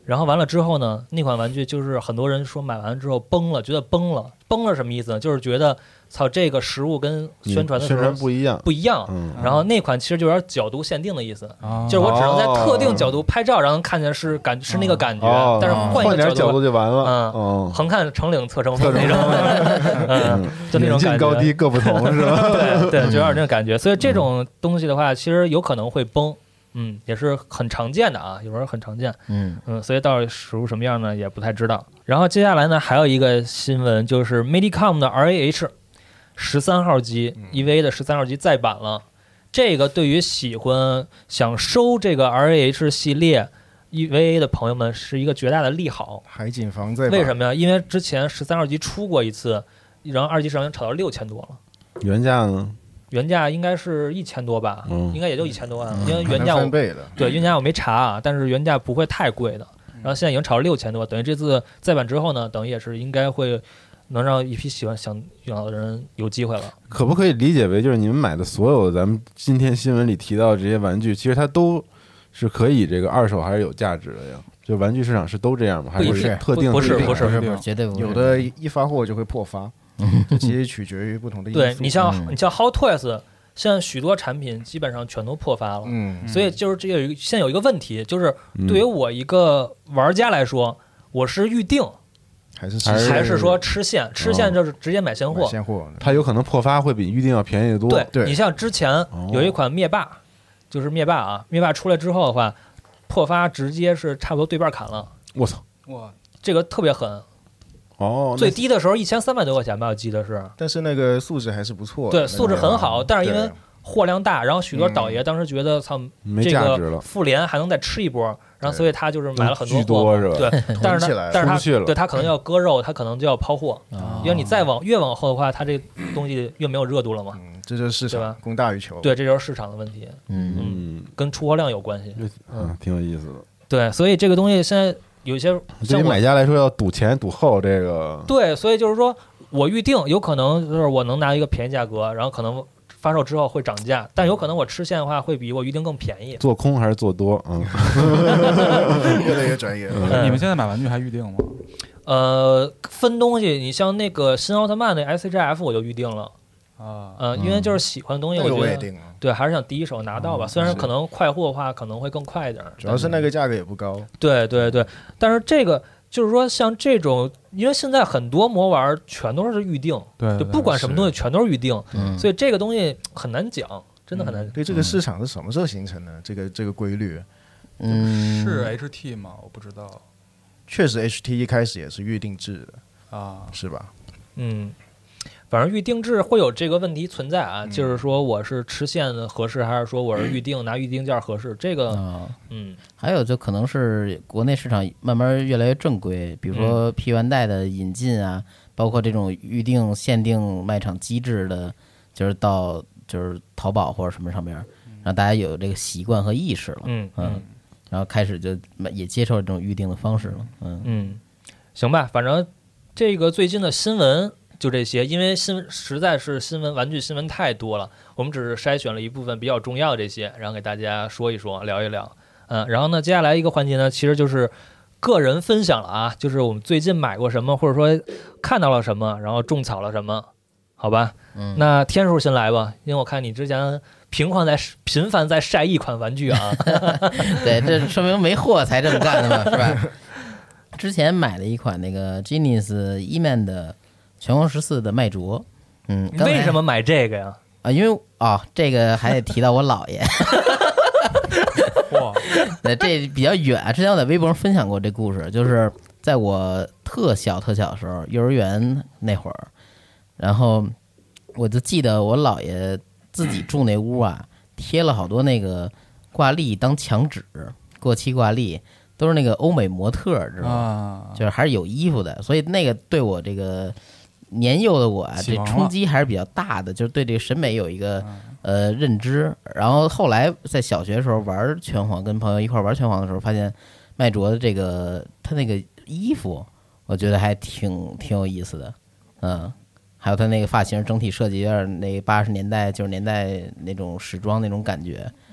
然后完了之后呢，那款玩具就是很多人说买完之后崩了，觉得崩了，崩了什么意思呢？就是觉得操这个实物跟宣传的时宣候传不一样， 不一样。 嗯， 然后那款其实就有点角度限定的意思， 啊就是我只能在特定角度拍照，然后看见是感是那个感觉， 哦但是换一个点角度度就完了， 嗯嗯， 横看成岭侧成峰那种，嗯，就那种远近感觉。 高低各不同是吧？ 对对，就有点那种感觉。所以这种东西的话，其实有可能会崩。嗯，也是很常见的啊，有时候很常见。 嗯嗯，所以到底实物什么样呢，也不太知道。然后接下来呢，还有一个新闻，就是 Medicom 的 R A H 十三号机 E V A 的十三号机再版了。这个对于喜欢想收这个 R A H 系列 E V A 的朋友们是一个绝大的利好。 海景房在为什么呀？因为之前十三号机出过一次，然后二级市场已经炒到六千多了。 原价呢？ 原价应该是一千多吧， 嗯应该也就一千多万， 嗯因为原价我翻倍的， 对原价我没查啊，但是原价不会太贵的。然后现在已经炒到六千多，等于这次再版之后呢，等于也是应该会能让一批喜欢想要的人有机会了。 可不可以理解为就是你们买的所有咱们今天新闻里提到的这些玩具，其实它都是可以这个二手还是有价值的呀？就玩具市场是都这样吗？还不一定是特定不是特定不是不是不是绝对不是有的一发货就会破发，这其实取决于不同的因素。 对你像、 嗯你像 Hot Toys，现在许多产品基本上全都破发了。 嗯， 所以就是这有一个现在有一个问题，就是嗯对于我一个玩家来说，我是预定还是还是还是说吃现？吃现就是直接买现货。 买现货？ 它有可能破发会比预定要便宜得多。 对， 对你像之前有一款灭霸，就是灭霸啊，灭霸出来之后的话，破发直接是差不多对半砍了， 我操， 哇， 这个特别狠。 哦，那最低的时候一千三百多块钱吧，我记得是。 但是那个素质还是不错的， 对，素质很好，但是因为对货量大，然后许多倒爷当时觉得操， 没这价值了， 个复联还能再吃一波，然后所以他就是买了很巨多货， 多是吧？ 对，但是囤起来了他但是他出不去了对他可能要割肉，他可能就要抛货， 啊因为你再往越往后的话，它这东西越没有热度了嘛。 嗯，这就是市对吧场供大于求。 对，这就是市场的问题， 嗯嗯跟出货量有关系。 嗯，挺有意思的。 对，所以这个东西现在有一些对于像我买家来说，要赌前赌后，这个对，所以就是说我预定有可能就是我能拿一个便宜价格，然后可能发售之后会涨价，但有可能我吃现的话会比我预定更便宜。 做空还是做多？嗯， 越来越专业了。 嗯你们现在买玩具还预定吗？ 呃，分东西，你像那个新奥特曼那 S H F 我就预定了， 啊， 呃，因为就是喜欢的东西， 那个我觉得也定了， 对，还是想第一手拿到吧。 嗯虽然可能快货的话可能会更快一点， 主要是那个价格也不高。 对对对，但是这个就是说像这种，因为现在很多魔玩全都是预定， 对， 就不管什么东西全都是预定， 嗯， 所以这个东西很难讲，真的很难讲。 对这个市场是什么时候形成的？这个这个规律， 嗯是 H T 吗？我不知道确实 H T 一开始也是预定制的， 啊。 是吧？ 嗯，反正预定制会有这个问题存在啊， 嗯就是说我是吃现合适，还是说我是预定拿预定件合适？这个， 啊， 嗯还有就可能是国内市场慢慢越来越正规，比如说 P 完带的引进啊，包括这种预定限定卖场机制的，就是到就是淘宝或者什么上面，让大家有这个习惯和意识了， 嗯嗯，然后开始就也接受这种预定的方式了，嗯嗯，行吧，反正这个最近的新闻就这些，因为新实在是新闻玩具新闻太多了，我们只是筛选了一部分比较重要的这些，然后给大家说一说，聊一聊。嗯，然后呢，接下来一个环节呢，其实就是个人分享了啊，就是我们最近买过什么，或者说看到了什么，然后种草了什么，好吧？ 嗯， 那天叔先来吧，因为我看你之前频繁在频繁在晒一款玩具啊。 对，这说明没货才这么干的嘛，是吧？之前买了一款那个 Genius E-Man 的拳皇十四的麦卓，嗯，刚才为什么买这个呀？ 啊？因为啊、这个还得提到我姥爷， 哇， 对，这比较远。之前我在微博上分享过这故事，就是在我特小特小的时候，幼儿园那会儿，然后我就记得我姥爷自己住那屋啊，贴了好多那个挂历当墙纸，过期挂历都是那个欧美模特，知道吗？ 啊， 就是还是有衣服的，所以那个对我这个年幼的我啊，这启蒙了冲击还是比较大的，就是对这个审美有一个呃认知。然后后来在小学的时候玩拳皇，跟朋友一块玩拳皇的时候，发现麦卓的这个他那个衣服，我觉得还挺挺有意思的，嗯。还有他那个发型整体设计有点那八十年代九十年代那种时装那种感觉，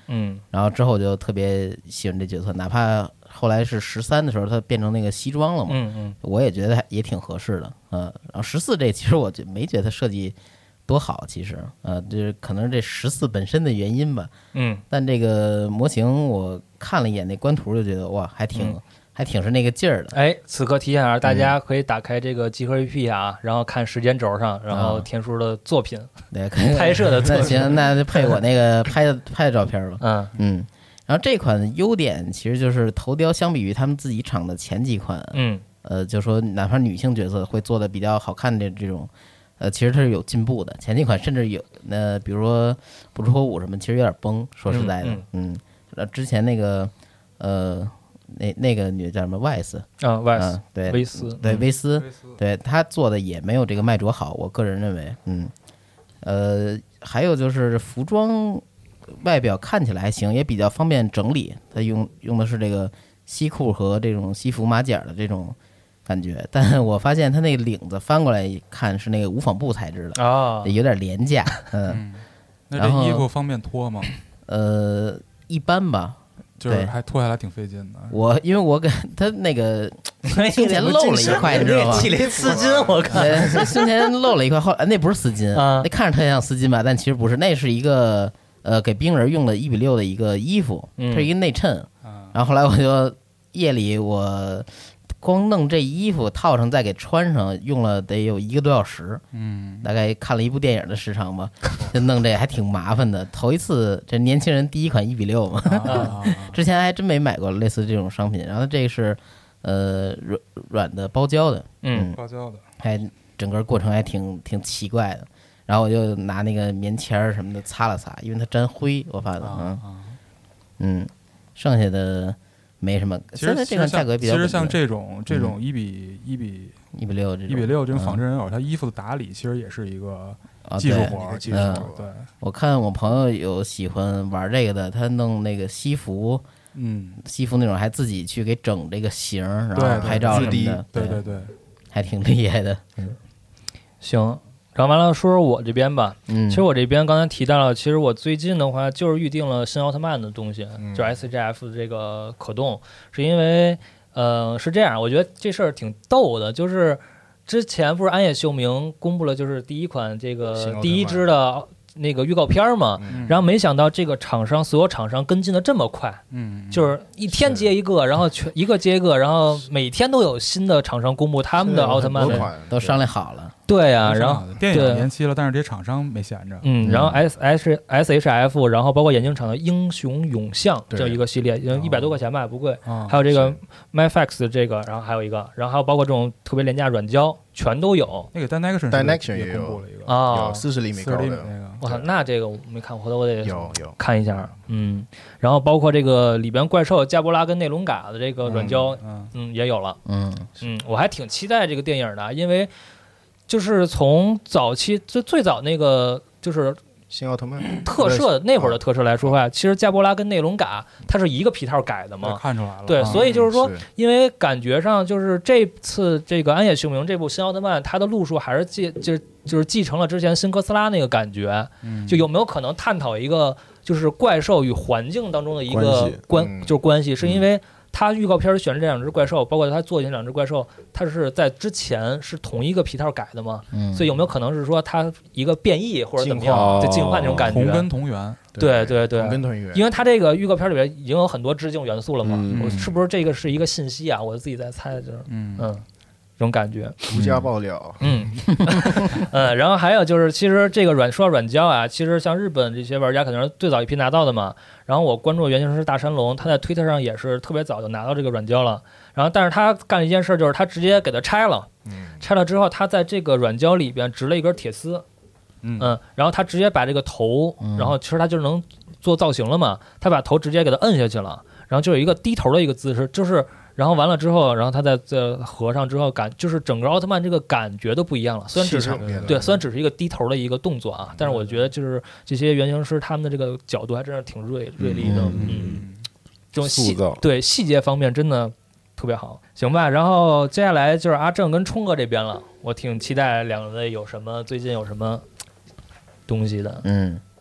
嗯， 然后之后我就特别喜欢这角色，哪怕后来是十三的时候，他变成那个西装了嘛， 嗯嗯， 我也觉得也挺合适的，嗯、呃。然后十四这其实我就没觉得他设计多好，其实，呃，就是可能是这十四本身的原因吧， 嗯， 但这个模型我看了一眼那官图，就觉得哇，还挺、 嗯、 还挺是那个劲儿的。 哎，此刻提醒一下大家，可以打开这个集合 A P P 啊，然后看时间轴上，然后田叔的作品， 对， 拍摄的作品。 那行，那就配我那个拍的拍的照片吧。 嗯嗯。然后这款优点其实就是头雕相比于他们自己厂的前几款， 嗯， 呃，就说哪怕女性角色会做的比较好看的这种，呃，其实它是有进步的。前几款甚至有，呃，比如说不知火舞什么，其实有点崩。说实在的， 嗯， 嗯，呃，之前那个，呃，那那个女的叫什么外斯啊，外斯， 对， 威斯， 对，威斯， 威斯对她做的也没有这个麦卓好，我个人认为，嗯，呃，还有就是服装。外表看起来还行，也比较方便整理。它用用的是这个西裤和这种西服马甲的这种感觉，但我发现它那个领子翻过来一看是那个无纺布材质的啊， 有点廉价。嗯， 嗯那这衣服方便脱吗？ 呃，一般吧， 就是还脱下来挺费劲的。 我因为我给他那个胸前露了一块，你知道吗？ 体雷丝巾，我看胸前露了一块，后来那不是丝巾啊， 那看着特像丝巾吧，但其实不是，那是一个。呃，给冰人用了一比六的一个衣服，它是一个内衬。 嗯、 然后后来我就夜里我光弄这衣服套上再给穿上，用了得有一个多小时。 嗯， 大概看了一部电影的时长吧，就弄这还挺麻烦的。头一次，这年轻人第一款一比六嘛， 啊、 之前还真没买过类似这种商品。然后这个是呃软软的包胶的，嗯， 包胶的， 还整个过程还挺挺奇怪的。然后我就拿那个棉签儿什么的擦了擦，因为它沾灰，我发的，嗯嗯，剩下的没什么。现在这款价格比较， 其实像这种这种一比一比一比六这种一比六这种仿真人偶，它衣服的打理其实也是一个技术活，技术活。对， 我看我朋友有喜欢玩这个的，他弄那个西服， 嗯， 西服那种还自己去给整这个型，然后拍照什么的， 对对对， 还挺厉害的。嗯， 行。然后完了，说说我这边吧。 嗯， 其实我这边刚才提到了，其实我最近的话就是预定了新奥特曼的东西， 嗯、 就是 S H F 的这个可动，是因为呃是这样，我觉得这事儿挺逗的，就是之前不是安野秀明公布了就是第一款这个第一支的那个预告片嘛， 嗯、 然后没想到这个厂商所有厂商跟进的这么快， 嗯， 就是一天接一个，然后全一个接一个，然后每天都有新的厂商公布他们的奥特曼的， 都商量好了。 对呀、啊，然后电影延期了，但是这些厂商没闲着。 嗯，然后 S S S H F， 然后包括眼镜厂的英雄涌向这一个系列，一百多块钱吧，不贵。 哦、 还有这个 MyFax 这个，然后还有一个，然后还有包括这种特别廉价软胶，全都有。 那个 Dynaction Dynaction 也公布了一个啊， 有四十厘米高的那个。 我操，那这个我没看，回头我得有有看一下。嗯，然后包括这个里边怪兽加波拉跟内隆嘎的这个软胶， 嗯嗯，也有了。 嗯嗯，我还挺期待这个电影的，因为。就是从早期最最早那个就是新奥特曼特摄那会儿的特摄来说话，其实加波拉跟内隆嘎它是一个皮套改的嘛， 看出来了。 对， 啊、 所以就是说， 是因为感觉上就是这次这个安野秀明这部新奥特曼，它的路数还是继就就是继承了之前新哥斯拉那个感觉， 嗯、 就有没有可能探讨一个就是怪兽与环境当中的一个关嗯、 就是关系，是因为。他预告片选的这两只怪兽，包括他做进两只怪兽，它是在之前是同一个皮套改的嘛？ 嗯， 所以有没有可能是说它一个变异或者怎么样，就进化那种感觉？ 同根同源。 对对对， 同根同源。 因为它这个预告片里面已经有很多致敬元素了嘛， 嗯、 我是不是这个是一个信息啊？我自己在猜，就是嗯嗯。这种感觉， 独家爆料， 嗯，呃，然后还有就是，其实这个软说到软胶啊，其实像日本这些玩家可能是最早一批拿到的嘛。然后我关注的原型师大山龙，他在推特上也是特别早就拿到这个软胶了。然后，但是他干了一件事，就是他直接给它拆了， 嗯， 拆了之后，他在这个软胶里边植了一根铁丝， 嗯嗯，然后他直接把这个头，然后其实他就能做造型了嘛，他把头直接给它摁下去了，然后就有一个低头的一个姿势，就是。然后完了之后，然后他在这合上之后感，就是整个奥特曼这个感觉都不一样了。虽然只是对，虽然只是一个低头的一个动作啊，但是我觉得就是这些原型师他们的这个角度还真是挺锐锐利的，嗯，这种细对细节方面真的特别好，行吧。然后接下来就是阿正跟冲哥这边了，我挺期待两位有什么最近有什么东西的， 嗯。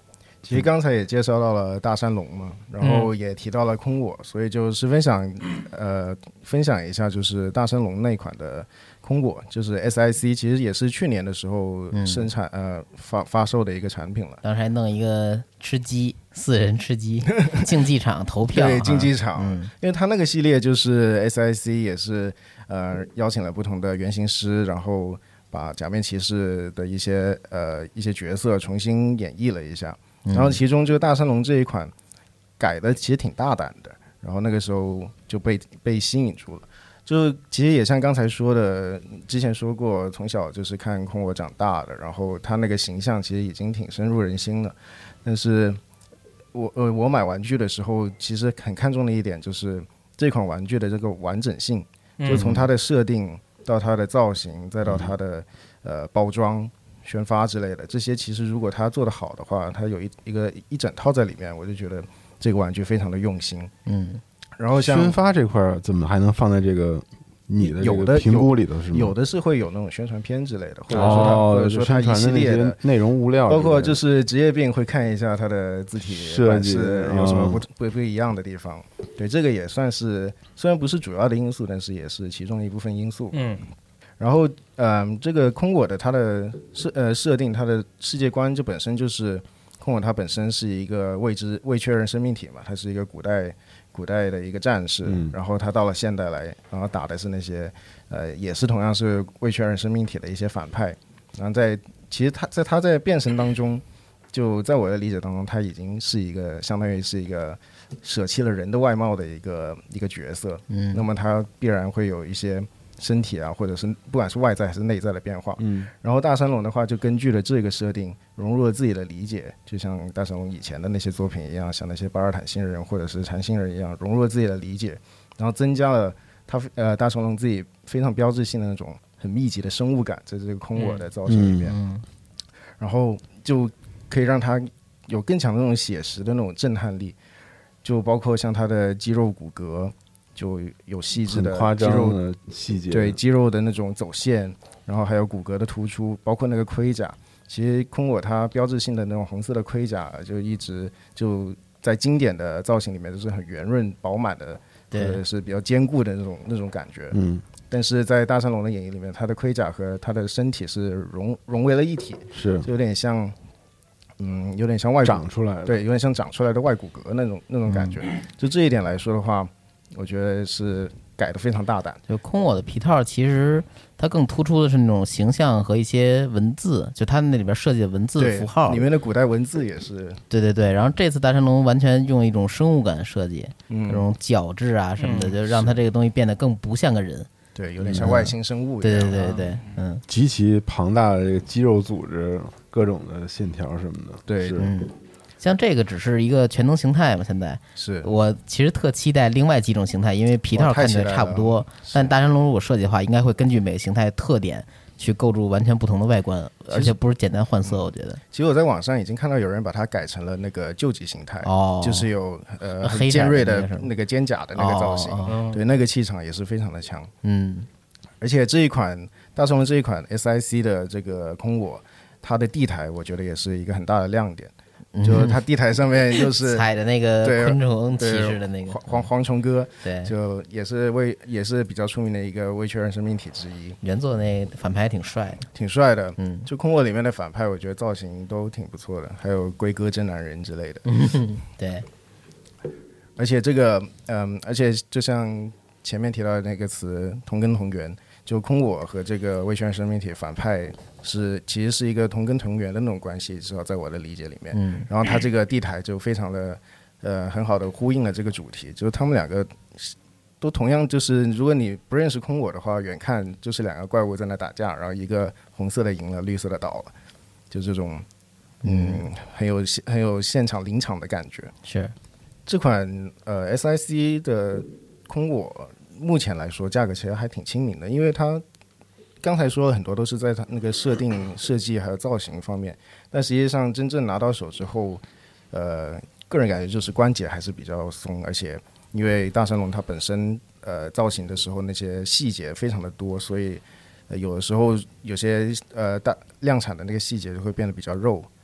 其实刚才也介绍到了大山龙嘛，然后也提到了空我，所以就是分享呃分享一下，就是大山龙那一款的空我，就是 S I C， 其实也是去年的时候生产、嗯、呃发发售的一个产品了。 当时还弄一个吃鸡，四人吃鸡竞技场投票， 对竞技场、 嗯， 因为它那个系列就是 S I C 也是呃邀请了不同的原型师，然后把假面骑士的一些呃一些角色重新演绎了一下。然后其中这个大山龙这一款改的其实挺大胆的，然后那个时候就被被吸引住了。就其实也像刚才说的，之前说过，从小就是看空我长大的，然后他那个形象其实已经挺深入人心了。但是我呃我买玩具的时候，其实很看重的一点就是这款玩具的这个完整性，就从它的设定到它的造型，再到它的呃包装、宣发之类的，这些其实如果它做得好的话，它有一一个一整套在里面，我就觉得这个玩具非常的用心。 嗯， 然后像宣发这块怎么还能放在这个你的这有的个评估里头是吗？ 有的是会有那种宣传片之类的，或者说它、 哦、 或者说它一系列的内容物料， 包括就是职业病会看一下它的字体设计有什么不不不一样的地方。对，这个也算是虽然不是主要的因素，但是也是其中一部分因素。 嗯。 然后，嗯、呃，这个空我的它的设呃设定，它的世界观就本身就是空我，它本身是一个未知未确认生命体嘛，它是一个古代古代的一个战士， 嗯、 然后他到了现代来，然后打的是那些呃也是同样是未确认生命体的一些反派，然后在其实他在他在变身当中，就在我的理解当中，他已经是一个相当于是一个舍弃了人的外貌的一个一个角色， 嗯， 那么他必然会有一些身体啊，或者是不管是外在还是内在的变化。 嗯， 然后大山龙的话，就根据了这个设定，融入了自己的理解，就像大山龙以前的那些作品一样，像那些巴尔坦星人或者是禅星人一样，融入了自己的理解，然后增加了他呃大山龙自己非常标志性的那种很密集的生物感在这个空我的造型里面， 嗯嗯、 然后就可以让他有更强的那种写实的那种震撼力，就包括像他的肌肉骨骼。就有细致的肌肉的细节， 对肌肉的那种走线，然后还有骨骼的突出，包括那个盔甲。其实空我它标志性的那种红色的盔甲，就一直就在经典的造型里面都是很圆润饱满的，或者是比较坚固的那种那种感觉。 嗯， 但是在大山龙的演绎里面，它的盔甲和它的身体是融融为了一体， 是就有点像。嗯，有点像外骨长出来的， 对，有点像长出来的外骨骼那种那种感觉。嗯、就这一点来说的话，我觉得是改得非常大胆。 就空我的皮套，其实它更突出的是那种形象和一些文字，就它那里边设计的文字符号， 里面的古代文字也是。 对对对，然后这次大山龙完全用一种生物感设计， 嗯、 这种角质啊什么的， 嗯、 就让它这个东西变得更不像个人。 对，有点像外星生物一样。 对对对对，嗯， 极其庞大的这个肌肉组织，各种的线条什么的。 对， 是嗯。像这个只是一个全能形态嘛，现在是我其实特期待另外几种形态，因为皮套看起来差不多，但大山龙如果设计的话，应该会根据每个形态特点去构筑完全不同的外观，而且不是简单换色。我觉得， 其实我在网上已经看到有人把它改成了那个究极形态， 哦， 就是有呃很尖锐的那个肩甲的那个造型， 哦哦、对，那个气场也是非常的强。 嗯， 而且这一款大山龙这一款 S I C 的这个空我，它的地台我觉得也是一个很大的亮点。就它地台上面就是踩的那个昆虫骑士的那个蝗蝗虫哥， 对， 就也是为也是比较出名的一个未确认生命体之一。 原作那反派挺帅的， 挺帅的， 嗯， 就空我里面的反派，我觉得造型都挺不错的，还有龟哥真男人之类的， 对。 而且这个，嗯，而且就像前面提到的那个词同根同源，就空我和这个未确认生命体反派。是，其实是一个同根同源的那种关系，至少在我的理解里面。 嗯， 然后它这个地台就非常的，呃，很好的呼应了这个主题，就是他们两个都同样就是，如果你不认识空我的话，远看就是两个怪物在那打架，然后一个红色的赢了，绿色的倒了，就这种，嗯，很有很有现场临场的感觉。 是这款呃 S I C 的空我，目前来说价格其实还挺亲民的，因为它。刚才说了很多都是在它那个设定、设计还有造型方面，但实际上真正拿到手之后，呃，个人感觉就是关节还是比较松，而且因为大山龙它本身呃造型的时候那些细节非常的多，所以、呃、有的时候有些呃大量产的那个细节就会变得比较肉，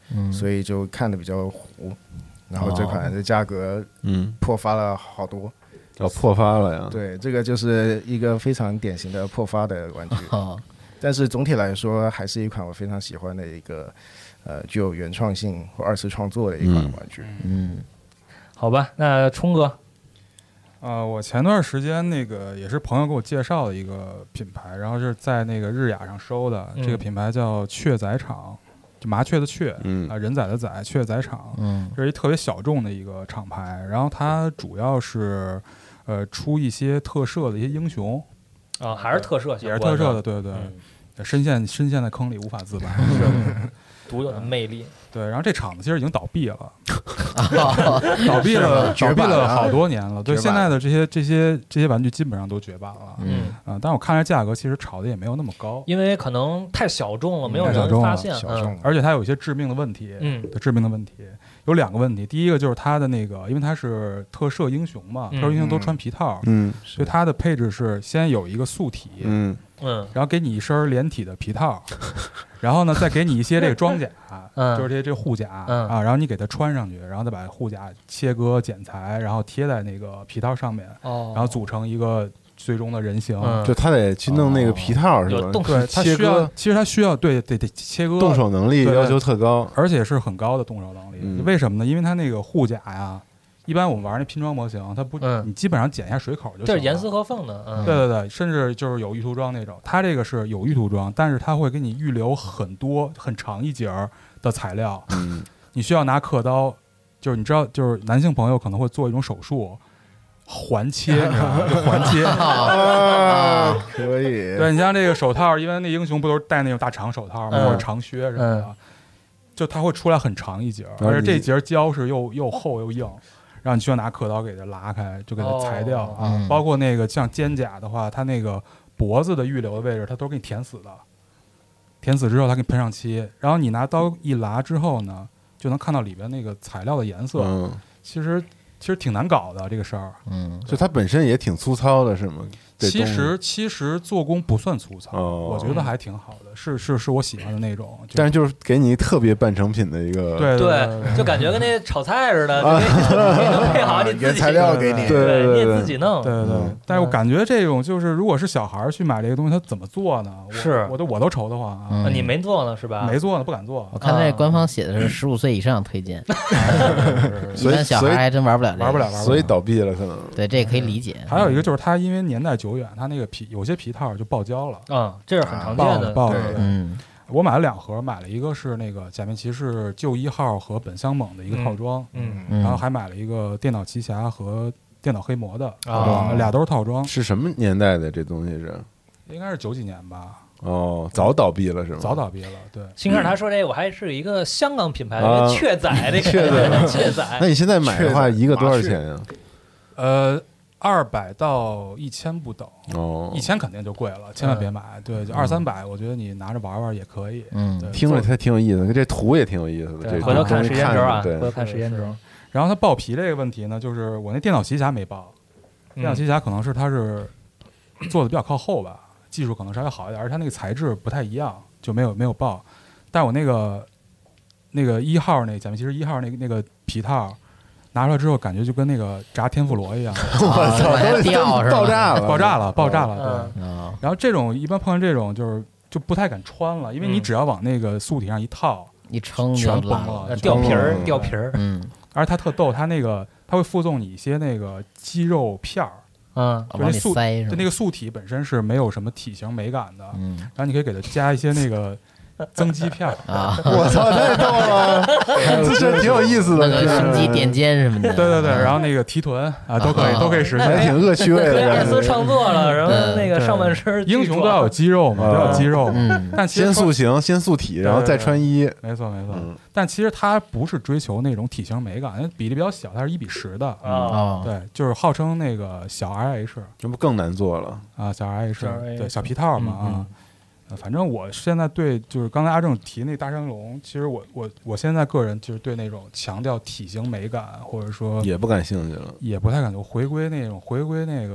嗯， 所以就看的比较糊。然后这款的价格嗯破发了好多， 要破发了呀。 对，这个就是一个非常典型的破发的玩具。 哦， 但是总体来说，还是一款我非常喜欢的一个呃具有原创性或二次创作的一款玩具。 嗯， 好吧，那冲哥， 呃，我前段时间那个也是朋友给我介绍的一个品牌，然后是在那个日雅上收的， 嗯这个品牌叫雀仔厂，就麻雀的雀， 嗯啊、人仔的仔，雀仔厂， 嗯， 这是一特别小众的一个厂牌，然后它主要是呃出一些特摄的一些英雄， 啊，还是特摄相也是关特摄的，对对对， 嗯深陷深陷在坑里无法自拔。 独有的魅力。 对，然后这厂子其实已经倒闭了， 哦倒闭了，倒闭绝版了了好多年了。对， 绝版现在的这些这些这些玩具基本上都绝版了。 嗯啊、但我看这价格其实炒的也没有那么高， 因为可能太小众了，没有太小众了人发现。 小众， 而且它有一些致命的问题。 嗯的致命的问题有两个问题，第一个就是它的那个，因为它是特摄英雄嘛， 嗯特摄英雄都穿皮套， 嗯所以它的配置是先有一个素体， 嗯嗯然后给你一身连体的皮套，然后呢再给你一些这个装甲， 嗯就是这些这个护甲、 嗯啊，然后你给它穿上去，然后再把护甲切割剪裁，然后贴在那个皮套上面， 哦， 然后组成一个最终的人形。 嗯就他得去弄那个皮套是吧？ 有动对，它切需要割， 其实它需要对得得切割， 动手能力对要求特高。 而且是很高的动手能力。 嗯为什么呢？因为它那个护甲呀，一般我们玩那拼装模型，它不， 嗯你基本上剪一下水口就行了。 这是严丝合缝的。嗯， 对对对，甚至就是有预涂装那种，它这个是有预涂装，但是它会给你预留很多很长一截儿的材料， 嗯你需要拿刻刀，就是你知道，就是男性朋友可能会做一种手术，环切，你知道吗？就环切。 啊，可以， 对你像这个手套，因为那英雄不都是戴那种大长手套吗？ 嗯或者长靴什么的，就它会出来很长一截儿， 然后你而且这节胶是又又厚又硬，然后你需要拿刻刀给它拉开，就给它裁掉、 哦啊。 嗯包括那个像肩甲的话，它那个脖子的预留的位置，它都是给你填死的。填死之后，它给你喷上漆，然后你拿刀一拉之后呢，就能看到里边那个材料的颜色。 嗯， 其实其实挺难搞的这个事儿。 嗯， 就它本身也挺粗糙的，是吗？这其东西实其实做工不算粗糙， 哦我觉得还挺好的，是是是我喜欢的那种。就但是就是给你特别半成品的一个， 对对，就感觉跟那炒菜似的，就给你给你能配好，你自己原材料给你， 对对你也对自己弄。 对对对嗯， 但是我感觉这种就是，如果是小孩儿去买这个东西，他怎么做呢？我是我都我都愁得慌啊， 嗯啊你没做呢是吧？ 没做呢，不敢做我，看这官方写的是十五岁以上推荐，一所以般小孩还真玩不了这个， 玩不了，玩不了。 所以倒闭了可能。 对，这也可以理解。 还有一个就是它因为年代久远，它那个皮有些皮套就爆胶了， 嗯，这是很常爆了见的。 爆了。 对对嗯我买了两盒，买了一个是那个假面骑士旧一号和本乡猛的一个套装， 嗯嗯， 然后还买了一个电脑奇侠和电脑黑魔的， 啊俩都是套装， 是什么年代的这东西是？ 应该是九几年吧， 哦，早倒闭了是吗？ 早倒闭了。对， 新开始他说这个，我还是一个香港品牌啊的雀仔，这个雀仔雀仔那你现在买的话， 确实一个多少钱呀？ 呃，二百到一千不等。 哦一，千肯定就贵了，千万别买。对，就二三百，我觉得你拿着玩玩也可以。 嗯对听着它挺有意思的，这图也挺有意思的。 对这回头看东西时间轴啊， 着对， 回头看时间轴。 然后它爆皮这个问题呢，就是我那电脑奇侠没爆，电脑奇侠可能是它是做的比较靠后吧，技术可能稍微好一点，而且它那个材质不太一样，就没有没有爆。但我那个那个一号那假面骑士一号那个那个皮套拿出来之后，感觉就跟那个炸天妇罗一样， 我操，往下掉是吧？ 爆炸了， 爆炸了，爆炸了。对。 啊， 然后这种一般碰见这种就是就不太敢穿了，因为你只要往那个素体上一套， 一撑就全崩烂了呃掉皮儿嗯掉皮儿， 嗯， 而且它特逗，它那个它会附送你一些那个肌肉片儿， 嗯就往里那素塞是吧？ 就那个素体本身是没有什么体型美感的， 嗯然后你可以给它加一些那个增肌片儿。 啊， 我操，太逗了，这是挺有意思那的， 个胸肌垫肩什么的， 对对对， 嗯然后那个提臀啊都可以都可以实现。 还挺恶趣味对的二次创作了，然后嗯那个对上半身英雄都要有肌肉嘛， 啊都要有肌肉嘛。 嗯但其实穿先塑形，先塑体，然后再穿衣。 没错没错， 嗯但其实它不是追求那种体型美感，因为比例比较小，它是一比十的。 啊， 哦， 对，就是号称那个小 R H 这不更难做了？ 啊，小 R H， 小 R H 对，小皮套嘛嗯啊。呃反正我现在对，就是刚才阿正提那大山龙，其实我我我现在个人就是对那种强调体型美感，或者说也不感兴趣了。 也不太感觉回归那种回归那个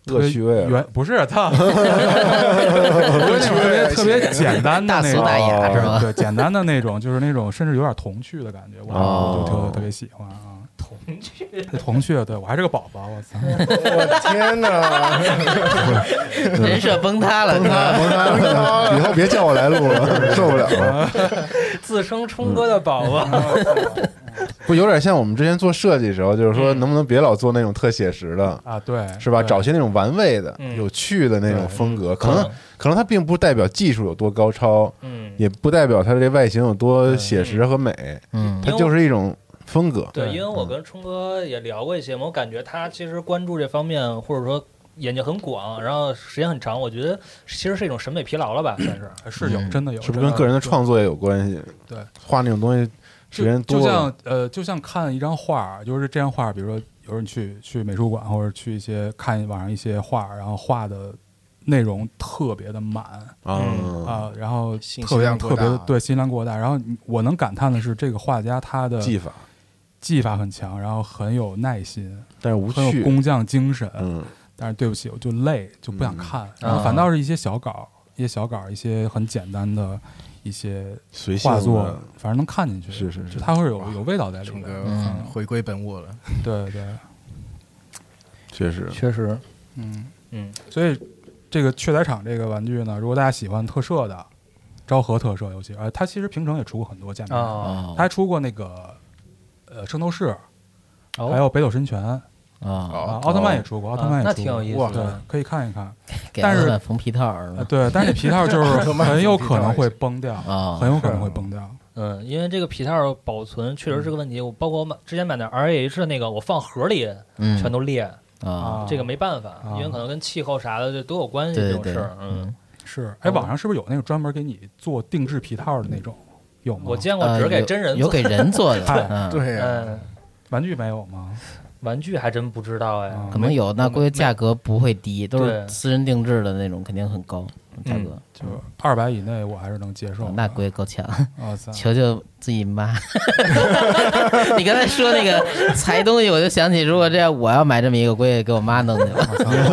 特别恶趣味啊原不是他，我那种特别特别简单的那种， 大俗大雅是吧对，简单的那种，就是那种甚至有点童趣的感觉，我哦我就特特别喜欢啊。童趣，童趣，对我还是个宝宝，我操！ 我天哪！ 人设崩塌了， 崩塌崩塌，以后别叫我来录了，受不了了。 自称冲哥的宝宝， 不有点像我们之前做设计的时候，就是说能不能别老做那种特写实的啊，对， 是吧？ 对找些那种玩味的、 嗯有趣的那种风格，可嗯能可能它并不代表技术有多高超， 嗯， 也不代表它这外形有多写实和美， 嗯它就是一种风格。 对， 对因为我跟冲哥也聊过一些嘛，我感觉他其实关注这方面，或者说眼界很广，然后时间很长，我觉得其实是一种审美疲劳了吧，算是。 是有， 嗯真的有， 是不是跟个人的创作也有关系？ 对， 画那种东西时间多了， 就像呃，就像看一张画，就是这张画，比如说有人去去美术馆或者去一些看网上一些画，然后画的内容特别的满啊啊、然后信息特别量过大特别的对，信息量过大。然后你我能感叹的是，这个画家他的技法， 技法很强，然后很有耐心， 但是无趣。 很有工匠精神。 嗯， 但是对不起，我就累，就不想看。 嗯然后反倒是一些小稿，一些小稿，一些很简单的一些随性的画作，反正能看进去。 是是是就它会有有味道在里面。 冲哥嗯回归本我了。 对对， 确实， 确实， 嗯嗯所以这个雀仔厂这个玩具呢，如果大家喜欢特摄的，昭和特摄尤其，呃，它其实平成也出过很多键盘， 啊， 哦它还出过那个呃圣斗士， 哦还有北斗神拳啊， 啊，奥特曼也出过，奥特曼也出过， 那挺有意思对的， 可以看一看。 给但是老板缝皮套是吧？ 呃对，但是这皮套就是很有可能会崩掉， 啊， 很有可能会崩掉。 嗯，因为这个皮套保存确实是个问题。我包括我买之前买的 R A H 的那个，我放盒里嗯全都裂， 啊， 啊这个没办法，因为可能跟气候啥的这都有关系对对对这种事儿。，嗯， 是，哎，网上是不是有那种专门给你做定制皮套的那种？有吗？ 我见过， 呃只是给有真人做。 有给人做的， 嗨嗯， 对呀， 嗯， 玩具没有吗？ 玩具还真不知道哎。 啊可能有，那估计价格不会低，都是对私人定制的那种，肯定很高价格。 就二百以内，我还是能接受的。 那估计够呛， 我操！ 求求自己妈！你刚才说那个裁东西，我就想起，如果这样，我要买这么一个，估计给我妈弄去了。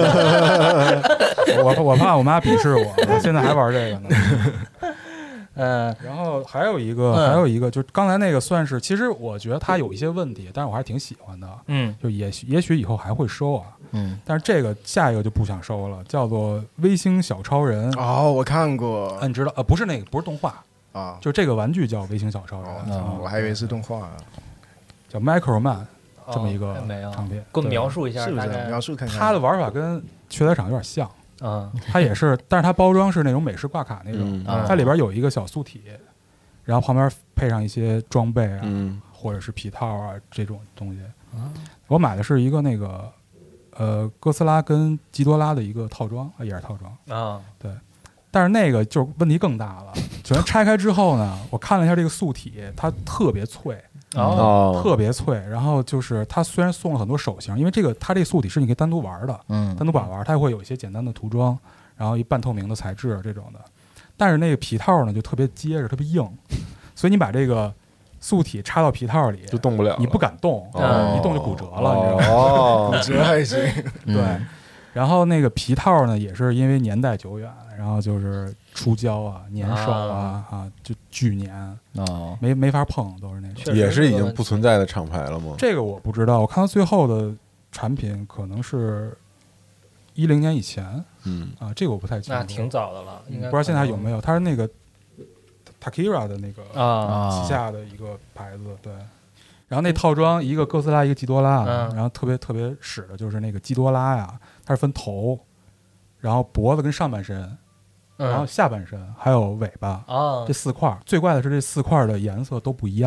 我我怕我妈鄙视我，我现在还玩这个呢。 嗯然后还有一个， 嗯还有一个，就是刚才那个算是，其实我觉得它有一些问题，但是我还是挺喜欢的。 嗯就也许也许以后还会收啊， 嗯， 但是这个下一个就不想收了，叫做微星小超人。 哦，我看过啊，你知道呃，不是那个，不是动画， 啊， 就这个玩具叫微星小超人， 哦我还以为是动画， 叫 Micro Man 这么一个哦没有唱片。 给我对描述一下， 是不是？ 大概描述看看。 它的玩法跟雀仔厂有点像， 嗯它也是，但是它包装是那种美式挂卡那种， 嗯啊它里边有一个小素体，然后旁边配上一些装备啊， 嗯或者是皮套啊这种东西。我买的是一个那个呃哥斯拉跟基多拉的一个套装，啊也是套装， 啊但是那个就问题更大了。首先拆开之后呢，我看了一下这个素体，它特别脆， 哦哦， 特别脆。然后就是它虽然送了很多手型，因为这个它这素体是你可以单独玩的， 嗯单独把玩，它会有一些简单的涂装，然后一半透明的材质这种的。但是那个皮套呢就特别结实，特别硬，所以你把这个素体插到皮套里就动不了了， 你不敢动， 哦一动就骨折了，你知道吗？ 哦骨，折还行， 嗯对。然后那个皮套呢，也是因为年代久远，然后就是出胶啊、年兽啊啊，就巨年， 哦， 没没法碰，都是那种。 确实也是已经不存在的厂牌了吗？ 这个我不知道，我看到最后的产品可能是一零年以前嗯啊，这个我不太清楚。 那挺早的了，应该不知道现在还有没有？它是那个 Takira 的那个啊旗下的一个牌子，对。然后那套装一个哥斯拉，一个基多拉， 嗯然后特别特别使的就是那个基多拉呀，它是分头，然后脖子跟上半身，然后嗯下半身还有尾巴。 啊这四块儿最怪的是，这四块儿的颜色都不一样。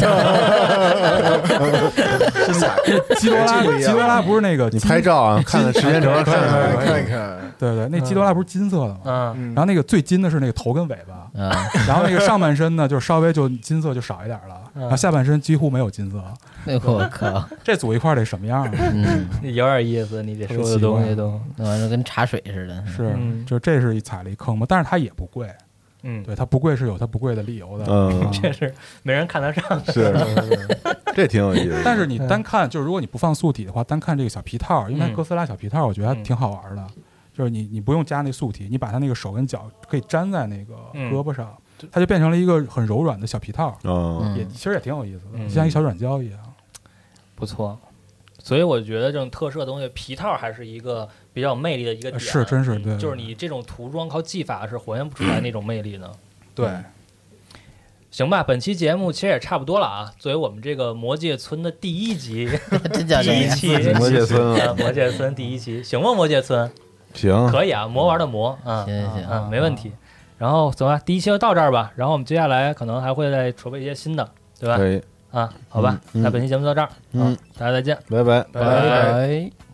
是啥？ 基多拉， 这个一样基多拉不是那个你金拍照啊，看看时间轴上看可以看可以看一看， 对对，那基多拉不是金色的吗？ 嗯嗯然后那个最金的是那个头跟尾巴， 嗯， 然后那个上半身呢，就稍微就金色就少一点了， 嗯然后下半身几乎没有金色。 哎呦我靠， 这组一块儿得什么样啊？ 嗯， 有点意思，你这说的东西都那玩意儿跟茶水似的， 是， 嗯就这是一踩了一坑嘛，但是它也不贵， 嗯， 对，它不贵是有它不贵的理由的。 嗯啊确实没人看得上。 是，这挺有意思的。 但是你单看，就是如果你不放素体的话，单看这个小皮套，因为它嗯哥斯拉小皮套，我觉得还挺好玩的。就是你你不用加那素体，你把它那个手跟脚可以粘在那个胳膊上，它就变成了一个很柔软的小皮套， 嗯， 也其实也挺有意思的， 嗯就像一小软胶一样。 不错。所以我觉得这种特摄的东西，皮套还是一个比较有魅力的一个点。 是，真是对， 就是你这种涂装靠技法是还原不出来那种魅力的。 对。 行吧，本期节目其实也差不多了啊。作为我们这个魔界村的第一集， 真叫第一期魔界村啊，魔界村第一期，行吗？魔界村行， 可以啊，魔玩的魔啊， 行行行嗯，没问题。然后走吧，第一期就到这儿吧。然后我们接下来可能还会再筹备一些新的，对吧？ 可以， 啊，好吧， 嗯嗯那本期节目到这儿， 嗯好，大家再见。 拜拜。 拜拜。